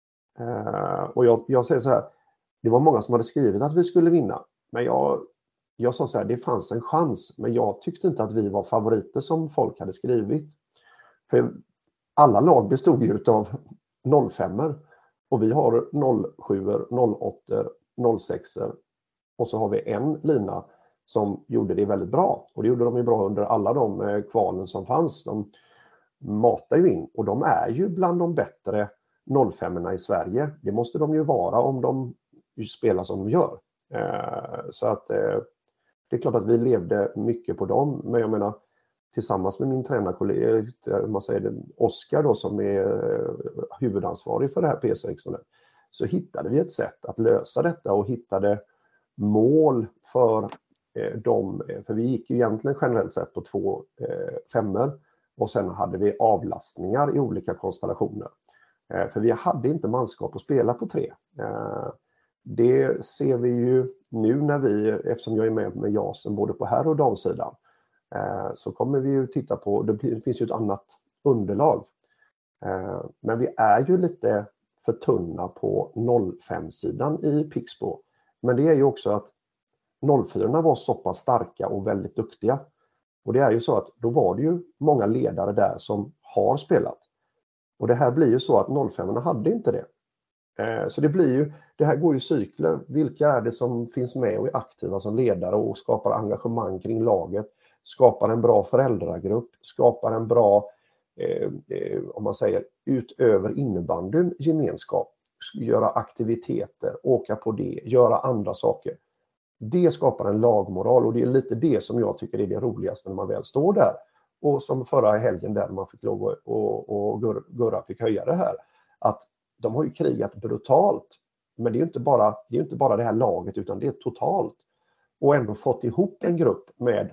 Och jag säger så här, det var många som hade skrivit att vi skulle vinna, men jag sa så här, det fanns en chans, men jag tyckte inte att vi var favoriter som folk hade skrivit. För alla lag bestod ju av 05 och vi har 07, 08, 06 och så har vi en lina som gjorde det väldigt bra. Och det gjorde de ju bra under alla de kvalen som fanns. De matar ju in och de är ju bland de bättre 05-orna i Sverige. Det måste de ju vara om de spelar som de gör. Så att det är klart att vi levde mycket på dem. Men jag menar, tillsammans med min tränarkollega, man säger det, Oskar då, som är huvudansvarig för det här P16, så hittade vi ett sätt att lösa detta och hittade mål för dem. För vi gick ju egentligen generellt sett på 2 femmor och sen hade vi avlastningar i olika konstellationer. För vi hade inte manskap att spela på 3. Det ser vi ju nu när vi, eftersom jag är med Jasen både på herr- och damsidan, så kommer vi ju titta på, det finns ju ett annat underlag. Men vi är ju lite för tunna på 05-sidan i Pixbo. Men det är ju också att 04-orna var så pass starka och väldigt duktiga. Och det är ju så att då var det ju många ledare där som har spelat. Och det här blir ju så att 05-orna hade inte det. Så det blir ju, det här går ju cykler. Vilka är det som finns med och är aktiva som ledare och skapar engagemang kring laget? Skapar en bra föräldragrupp, skapar en bra, om man säger, utöver innebandyn gemenskap. Göra aktiviteter, åka på det, göra andra saker. Det skapar en lagmoral och det är lite det som jag tycker är det roligaste när man väl står där. Och som förra helgen där man fick lov och Gurra fick höja det här. Att de har ju krigat brutalt. Men det är ju inte bara det här laget utan det är totalt. Och ändå fått ihop en grupp med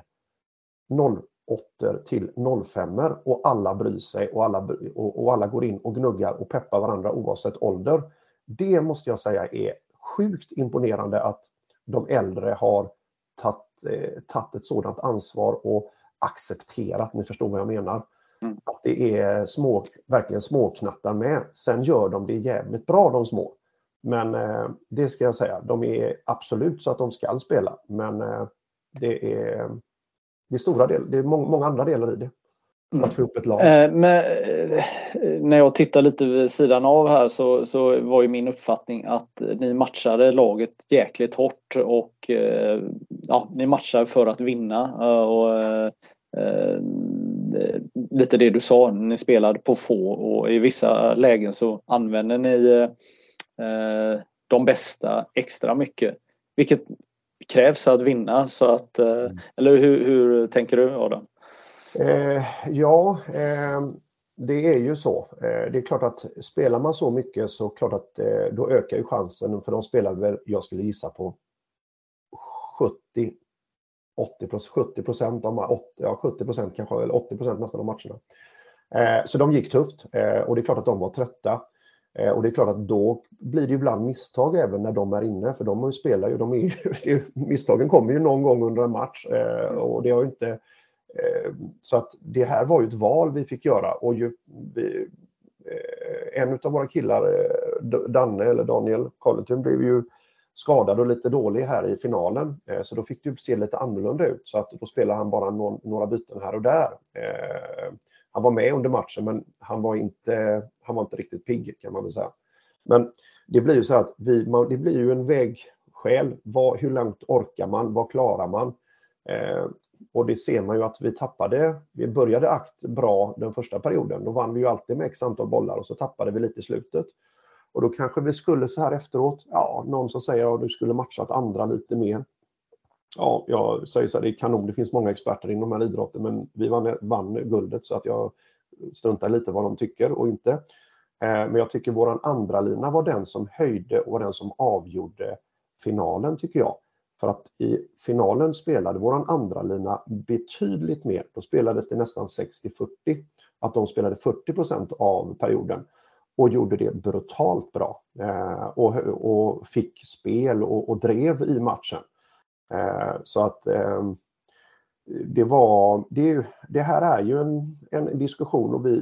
08 till 05 och alla bryr sig och alla går in och gnuggar och peppar varandra oavsett ålder. Det måste jag säga är sjukt imponerande att de äldre har tagit ett sådant ansvar och accepterat, ni förstår vad jag menar. Att det är verkligen småknattar med. Sen gör de det jävligt bra de små. Men det ska jag säga, de är absolut så att de ska spela. Men det är stora delar, det är många andra delar i det. För att få upp ett lag. Men när jag tittar lite vid sidan av här så var ju min uppfattning att ni matchade laget jäkligt hårt och ni matchade för att vinna och lite det du sa, ni spelade på få och i vissa lägen så använder ni de bästa extra mycket, vilket krävs att vinna, så att eller hur tänker du, Adam? Det är ju så. Det är klart att spelar man så mycket så klart att då ökar ju chansen, för de spelar väl, jag skulle gissa på 70% av 70% kanske, eller 80% nästan av matcherna. Så de gick tufft och det är klart att de var trötta. Och det är klart att då blir det ibland misstag även när de är inne, för de spelar ju, misstagen kommer ju någon gång under en match och det har ju inte, så att det här var ju ett val vi fick göra och en av våra killar, Danne eller Daniel Carleton, blev ju skadad och lite dålig här i finalen, så då fick det se lite annorlunda ut, så att då spelar han bara några byten här och där. Han var med under matchen men han var inte riktigt pigg, kan man väl säga. Men det blir ju så att det blir ju en vägskäl. Hur långt orkar man? Vad klarar man? Och det ser man ju att vi började bra den första perioden. Då vann vi ju alltid med x antal bollar och så tappade vi lite i slutet. Och då kanske vi skulle så här efteråt, någon som säger att du skulle matchat andra lite mer. Ja, jag säger så här, det är kanon, det finns många experter inom de här idrotten, men vi vann guldet, så att jag struntar lite vad de tycker och inte. Men jag tycker våran andra lina var den som höjde och den som avgjorde finalen, tycker jag. För att i finalen spelade våran andra lina betydligt mer. Då spelades det nästan 60-40. Att de spelade 40% av perioden och gjorde det brutalt bra. Och fick spel och drev i matchen. Så att det här är ju en diskussion, och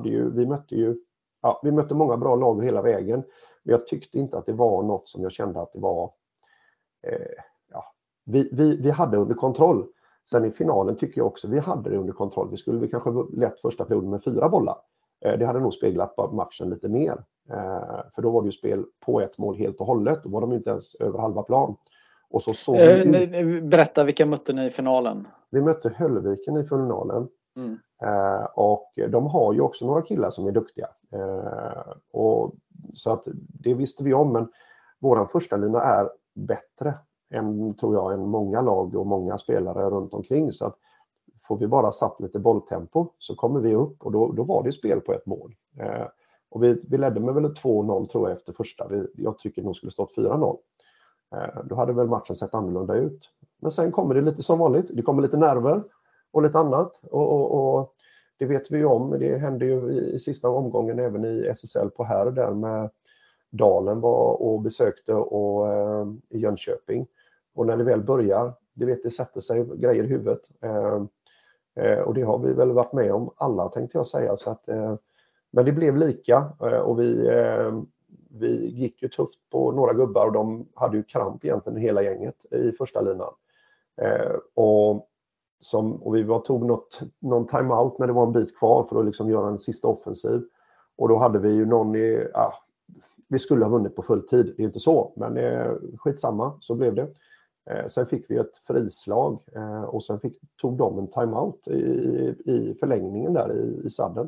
vi mötte många bra lag hela vägen, men jag tyckte inte att det var något som jag kände att det var vi hade under kontroll. Sen i finalen tycker jag också vi hade det under kontroll. Vi skulle kanske lätt första perioden med 4 bollar. Det hade nog speglat matchen lite mer, för då var det ju spel på ett mål helt och hållet, då var de inte ens över halva plan. Och så såg vi berätta, vilka mötte ni i finalen? Vi mötte Höllviken i finalen. Och de har ju också några killar som är duktiga. Och så att det visste vi om, men våran första lina är bättre än, tror jag, än många lag och många spelare runt omkring. Så att får vi bara satt lite bolltempo så kommer vi upp, och då var det spel på ett mål. Och vi ledde med väl 2-0 tror jag efter första. Jag tycker nog skulle stått 4-0. Då hade väl matchen sett annorlunda ut. Men sen kommer det lite som vanligt. Det kommer lite nerver och lite annat. Och det vet vi ju om. Det hände ju i sista omgången även i SSL på här och där med Dalen var och besökte och i Jönköping. Och när det väl börjar, det sätter sig grejer i huvudet. Och det har vi väl varit med om alla, tänkte jag säga. Så att, men det blev lika, och vi gick ju tufft på några gubbar, och de hade ju kramp egentligen hela gänget i första linan. Och vi tog någon timeout när det var en bit kvar för att liksom göra en sista offensiv. Och då hade vi ju vi skulle ha vunnit på full tid, det är inte så, men skitsamma, så blev det. Sen fick vi ett frislag, och sen tog de en timeout i förlängningen där i sadden.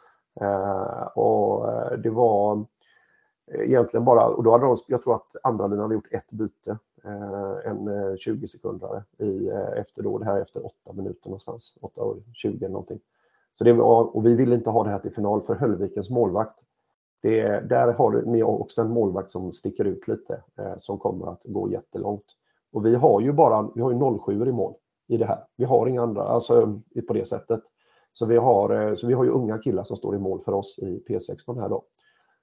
Och det var egentligen bara, och då hade jag tror att andra linan hade gjort ett byte, en 20 sekunder efter 8 minuter någonstans, 8:20 eller någonting. Så det var, och vi ville inte ha det här till final, för Höllvikens målvakt, där har ni också en målvakt som sticker ut lite, som kommer att gå jättelångt. Och vi har ju 07 i mål i det här. Vi har inga andra, alltså på det sättet. Så vi har ju unga killar som står i mål för oss i P16 här då.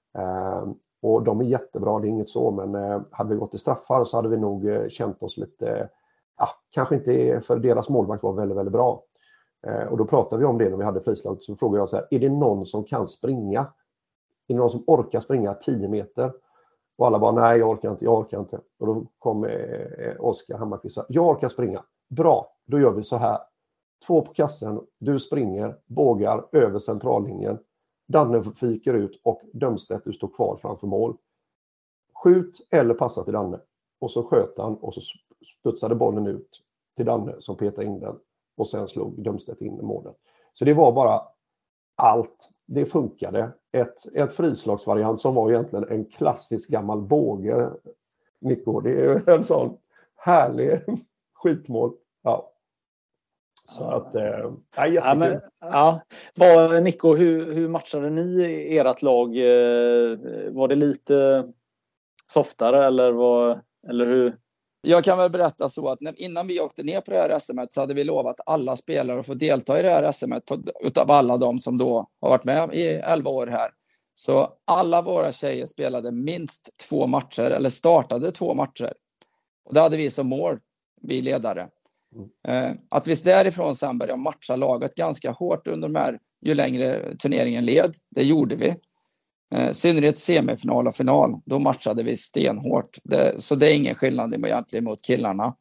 Och de är jättebra, det är inget så, men hade vi gått till straffar så hade vi nog känt oss lite, kanske inte, för deras målvakt var väldigt, väldigt bra. Och då pratade vi om det när vi hade frislag, så frågade jag så här: är det någon som kan springa? Är det någon som orkar springa 10 meter? Och alla bara, nej, jag orkar inte. Och då kom Oskar Hammarkvist och sa, jag orkar springa. Bra, då gör vi så här. 2 på kassen, du springer, bågar över centrallinjen. Danne fiker ut och Dömstedt, du står kvar framför mål. Skjut eller passa till Danne. Och så sköt han, och så studsade bollen ut till Danne som petade in den. Och sen slog Dömstedt in i målet. Så det var bara allt. Det funkade. Ett frislagsvariant som var egentligen en klassisk gammal båge. Nico, det är en sån härlig skitmål. Ja. Så att, jättekul. Nico, hur matchade ni ert lag? Var det lite softare eller hur? Jag kan väl berätta så att innan vi åkte ner på det här SM:et så hade vi lovat alla spelare att få delta i det här SM:et utav alla de som då har varit med i 11 år här. Så alla våra tjejer spelade minst 2 matcher eller startade 2 matcher. Och det hade vi som mål, vi ledare. Att vi därifrån sen började matcha laget ganska hårt under de här, ju längre turneringen led, det gjorde vi. Synnerhet semifinal och final, då matchade vi stenhårt. Så det är ingen skillnad egentligen mot killarna.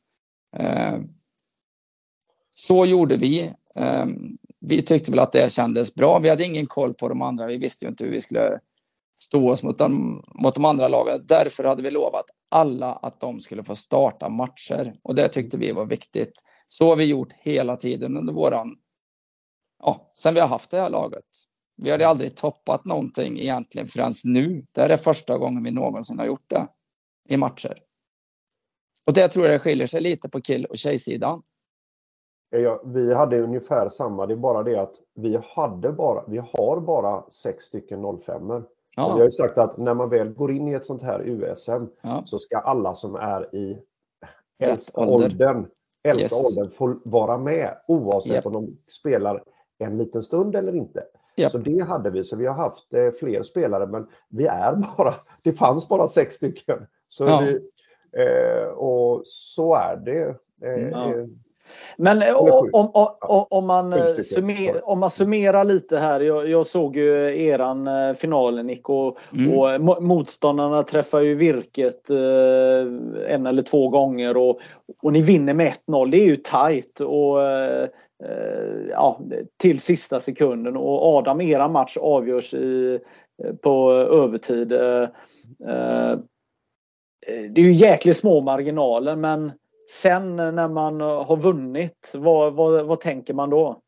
Så gjorde vi. Vi tyckte väl att det kändes bra. Vi hade ingen koll på de andra. Vi visste ju inte hur vi skulle stå oss mot de andra lagen. Därför hade vi lovat alla att de skulle få starta matcher. Och det tyckte vi var viktigt. Så har vi gjort hela tiden under sen vi har haft det här laget. Vi hade aldrig toppat någonting egentligen förrän nu. Det är första gången vi någonsin har gjort det i matcher. Och det tror jag skiljer sig lite på kill- och tjejsidan. Vi hade ungefär samma. Det är bara det att vi har bara 6 stycken 05-er. Ja. Vi har ju sagt att när man väl går in i ett sånt här USM så ska alla som är i äldsta åldern få vara med, oavsett om de spelar en liten stund eller inte. Så det hade vi. Så vi har haft fler spelare, men det fanns bara 6 stycken. Så och så är det. Men om man summerar lite här, jag såg ju eran final, Nico, och motståndarna träffar ju virket 1 eller 2 gånger och ni vinner med 1-0. Det är ju tajt och till sista sekunden, och Adam, era match avgörs på övertid. det är ju jäkligt små marginaler, men sen när man har vunnit, vad tänker man då?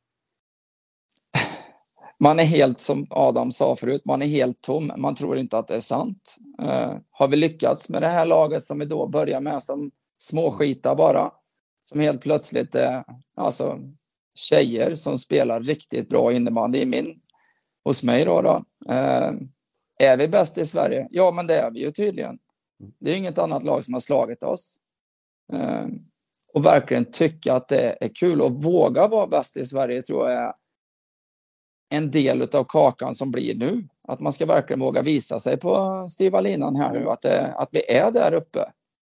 Man är helt, som Adam sa förut, man är helt tom. Man tror inte att det är sant. Har vi lyckats med det här laget som vi då börjar med som småskita bara, som helt plötsligt är alltså tjejer som spelar riktigt bra innebandy hos mig då. Är vi bäst i Sverige? Ja, men det är vi ju tydligen. Det är inget annat lag som har slagit oss. Och verkligen tycka att det är kul och våga vara bäst i Sverige, tror jag är en del av kakan som blir nu. Att man ska verkligen våga visa sig på styva linan här nu. Att vi är där uppe.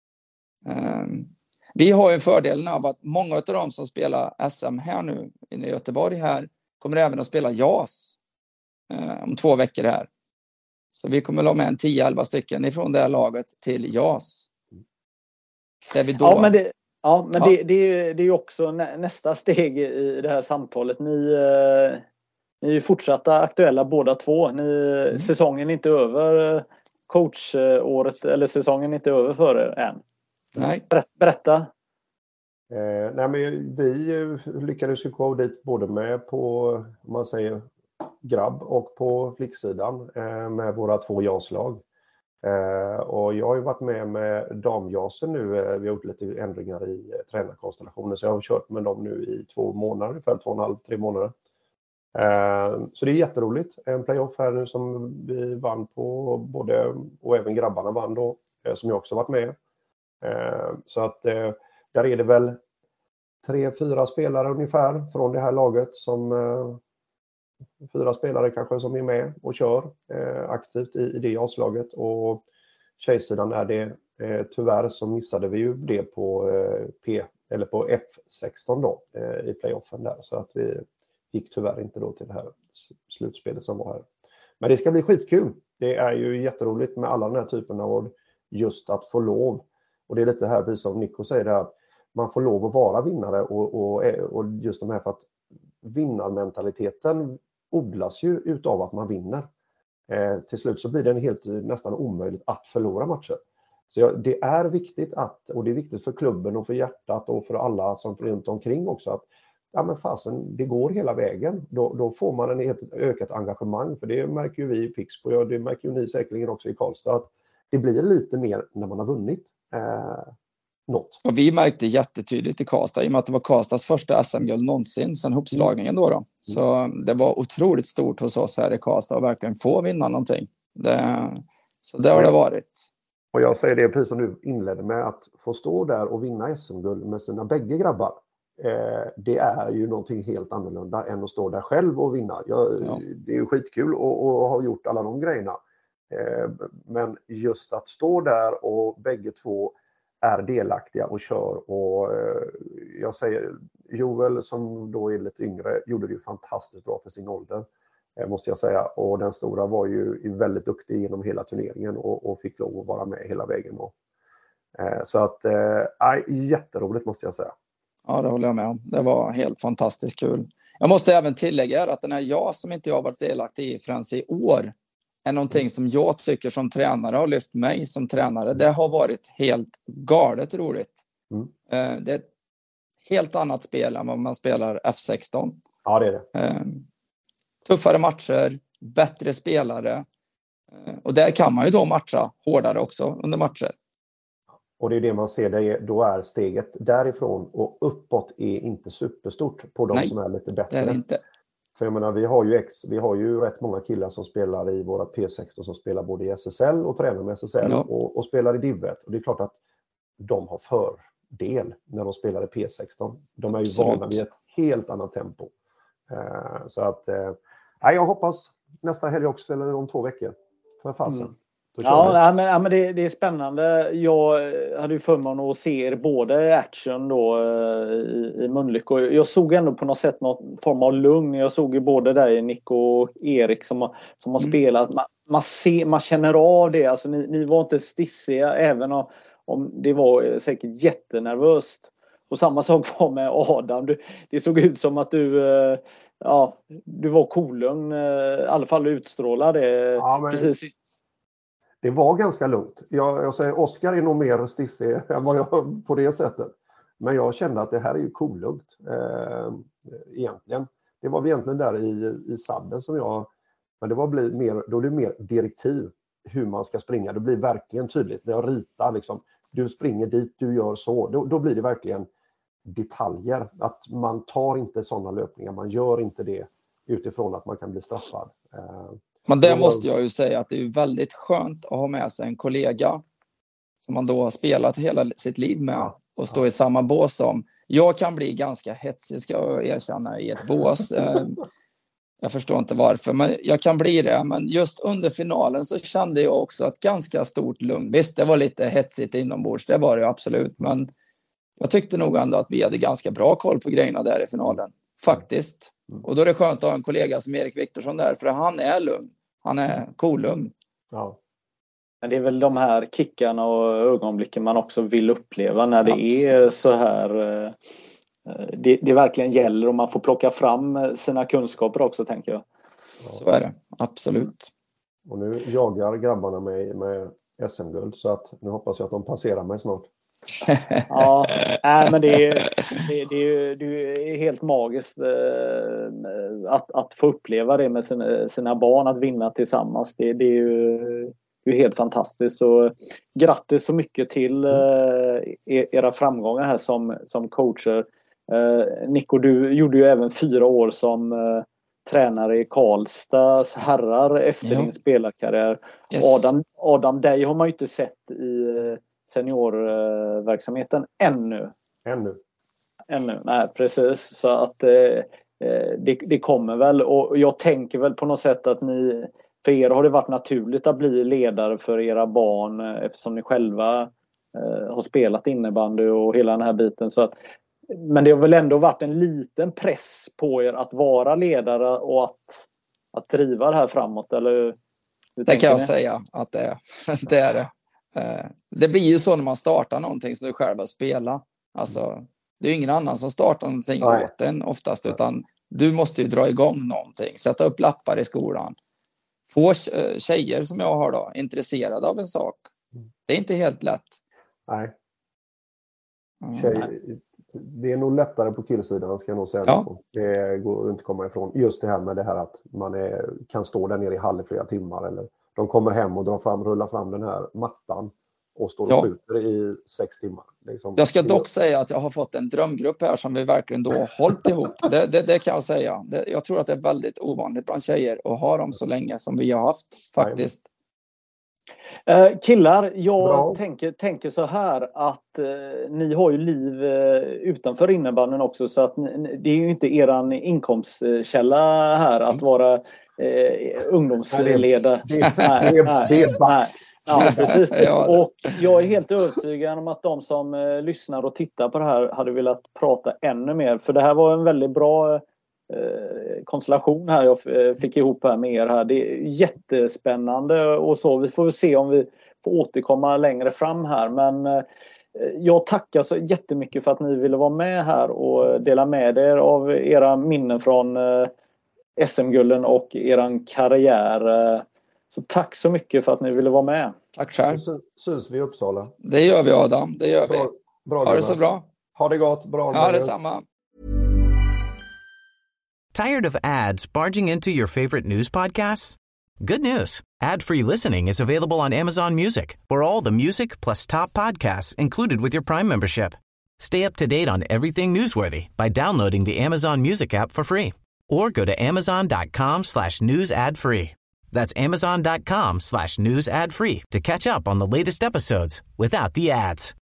Vi har ju fördelen av att många av dem som spelar SM här nu i Göteborg här kommer även att spela JAS om 2 veckor här. Så vi kommer att ha med en 10-11 stycken ifrån det här laget till JAS. Där vi då... Det är ju också nästa steg i det här samtalet. Ni är ju fortsatta aktuella båda två. Säsongen är inte över, coachåret, eller säsongen är inte över för er än. Nej. Berätta. Nej, men vi lyckades ju gå dit både med på, om man säger, grabb och på flicksidan med våra 2 JAS-lag. Och jag har ju varit med damjasen nu. Vi har gjort lite ändringar i tränarkonstellationen, så jag har kört med dem nu i 2 månader, ungefär 2,5-3 månader. Så det är jätteroligt. En playoff här nu som vi vann på både, och även grabbarna vann då, som jag också varit med. Så att där är det väl 3-4 spelare ungefär från det här laget som 4 spelare kanske som är med och kör aktivt i det avslaget. Och tjejsidan är det tyvärr så missade vi ju det på på F16 då i playoffen där, så att vi gick tyvärr inte då till det här slutspelet som var här. Men det ska bli skitkul. Det är ju jätteroligt med alla den här typen av just att få lov. Och det är lite här, precis som Nico säger, det att man får lov att vara vinnare och just de här, för att vinnarmentaliteten odlas ju utav att man vinner. Till slut så blir det nästan omöjligt att förlora matcher. Så det är viktigt och det är viktigt för klubben och för hjärtat och för alla som runt omkring också, att ja, men fasen, det går hela vägen. Då får man ett ökat engagemang, för det märker ju vi i Pixbo, och det märker ju ni säkerligen också i Karlstad, att det blir lite mer när man har vunnit något. Och vi märkte jättetydligt i Karlstad, i och med att det var Karlstads första SM-guld någonsin sedan hopslagningen då. Så det var otroligt stort hos oss här i Karlstad att verkligen få vinna någonting. Så det har det varit. Och jag säger det precis som du inledde med, att få stå där och vinna SM-guld med sina bägge grabbar. Det är ju någonting helt annorlunda än att stå där själv och vinna. Det är ju skitkul att ha gjort alla de grejerna. Men just att stå där och bägge två är delaktiga och kör. Och jag säger, Joel som då är lite yngre gjorde det ju fantastiskt bra för sin ålder, måste jag säga. Och den stora var ju väldigt duktig genom hela turneringen och fick lov att vara med hela vägen. Så att, jätteroligt måste jag säga. Ja, det håller jag med om. Det var helt fantastiskt kul. Jag måste även tillägga att den här jag som inte jag har varit delaktig i förrän i år är någonting som jag tycker som tränare har lyft mig som tränare. Det har varit helt galet roligt. Det är ett helt annat spel än vad man spelar F16. Ja, det är det. Tuffare matcher, bättre spelare. Och där kan man ju då matcha hårdare också under matcher. Och det är det man ser, då är steget därifrån och uppåt är inte superstort på de som är lite bättre. Det är inte. För jag menar, vi har ju rätt många killar som spelar i vårat P16 som spelar både i SSL och tränar med SSL och spelar i Div1. Och det är klart att de har fördel när de spelar i P16. De är ju vana vid ett helt annat tempo. Så att jag hoppas nästa helg också, eller om 2 veckor. För fasen. Men det är spännande. Jag hade ju förmånen att se er både i action då i Mölnlycke, och jag såg ändå på något sätt någon form av lugn. Jag såg ju både där Nico och Erik som har spelat. Man känner av det. Alltså ni var inte stissiga, även om det var säkert jättenervöst. Och samma sak var med Adam. Det såg ut som att du var kolugn, i alla fall utstrålade det precis. Det var ganska lugnt. Jag säger Oskar är nog mer stissig än vad jag på det sättet. Men jag kände att det här är ju kolugnt egentligen. Det var egentligen där i sadden som jag... Men då är det mer direktiv hur man ska springa. Det blir verkligen tydligt när jag ritar liksom. Du springer dit, du gör så. Då blir det verkligen detaljer. Att man tar inte sådana löpningar. Man gör inte det utifrån att man kan bli straffad. Men det måste jag ju säga att det är väldigt skönt att ha med sig en kollega som man då har spelat hela sitt liv med och stå i samma bås som. Jag kan bli ganska hetsig, ska jag erkänna, i ett bås. Jag förstår inte varför, men jag kan bli det. Men just under finalen så kände jag också ett ganska stort lugn. Visst, det var lite hetsigt inombords, det var det absolut. Men jag tyckte nog ändå att vi hade ganska bra koll på grejerna där i finalen. Faktiskt. Och då är det skönt att ha en kollega som Erik Viktorsson där, för han är lugn. Han är kolugn. Ja. Men det är väl de här kickarna och ögonblicken man också vill uppleva när det är så här. Det verkligen gäller och man får plocka fram sina kunskaper också, tänker jag. Så är det, absolut. Och nu jagar grabbarna mig med SM-guld, så att nu hoppas jag att de passerar mig snart. Ja, men det är helt magiskt att få uppleva det med sina barn, att vinna tillsammans. Det är ju helt fantastiskt. Så grattis så mycket till era framgångar här som coacher. Nico, du gjorde ju även 4 år som tränare i Karlstads herrar efter din spelarkarriär. Yes. Adam, dig har man ju inte sett i seniorverksamheten ännu. Nej, precis. Så att det kommer väl. Och jag tänker väl på något sätt att för er har det varit naturligt att bli ledare för era barn eftersom ni själva har spelat innebandy och hela den här biten. Så att, men det har väl ändå varit en liten press på er att vara ledare och att driva det här framåt, eller? Det kan jag säga att det är det. Det blir ju så när man startar någonting som du själv har spelat. Alltså, det är ingen annan som startar någonting åt en oftast, utan du måste ju dra igång någonting, sätta upp lappar i skolan. Få tjejer som jag har då intresserade av en sak. Det är inte helt lätt. Nej. Det är nog lättare på killsidan, ska jag nog säga. Ja. Det går inte att komma ifrån. Just det här med det här att man kan stå där nere i hall i flera timmar, eller de kommer hem och rullar fram den här mattan och står och skjuter i 6 timmar. Liksom. Jag ska dock säga att jag har fått en drömgrupp här som vi verkligen då har hållit ihop. Det kan jag säga. Jag tror att det är väldigt ovanligt bland tjejer att ha dem så länge som vi har haft, faktiskt. Killar, jag tänker så här att ni har ju liv utanför innebandyn också, så att det är ju inte eran inkomstkälla här att vara ungdomsledare. Det är bara... Ja, precis. Och jag är helt övertygad om att de som lyssnar och tittar på det här hade velat prata ännu mer, för det här var en väldigt bra konstellation här jag fick ihop här med er här. Det är jättespännande och så. Vi får se om vi får återkomma längre fram här, men jag tackar så jättemycket för att ni ville vara med här och dela med er av era minnen från SM-gulden och eran karriär. Så tack så mycket för att ni ville vara med. Tack själv. Syns vi i Uppsala. Det gör vi, Adam. Det gör vi. Bra, ha det så bra. Ha det gott. Bra. Ja, detsamma. Tired of ads barging into your favorite news podcasts? Good news. Ad-free listening is available on Amazon Music for all the music plus top podcasts included with your Prime membership. Stay up to date on everything newsworthy by downloading the Amazon Music app for free or go to amazon.com/news ad free. That's amazon.com/news ad free to catch up on the latest episodes without the ads.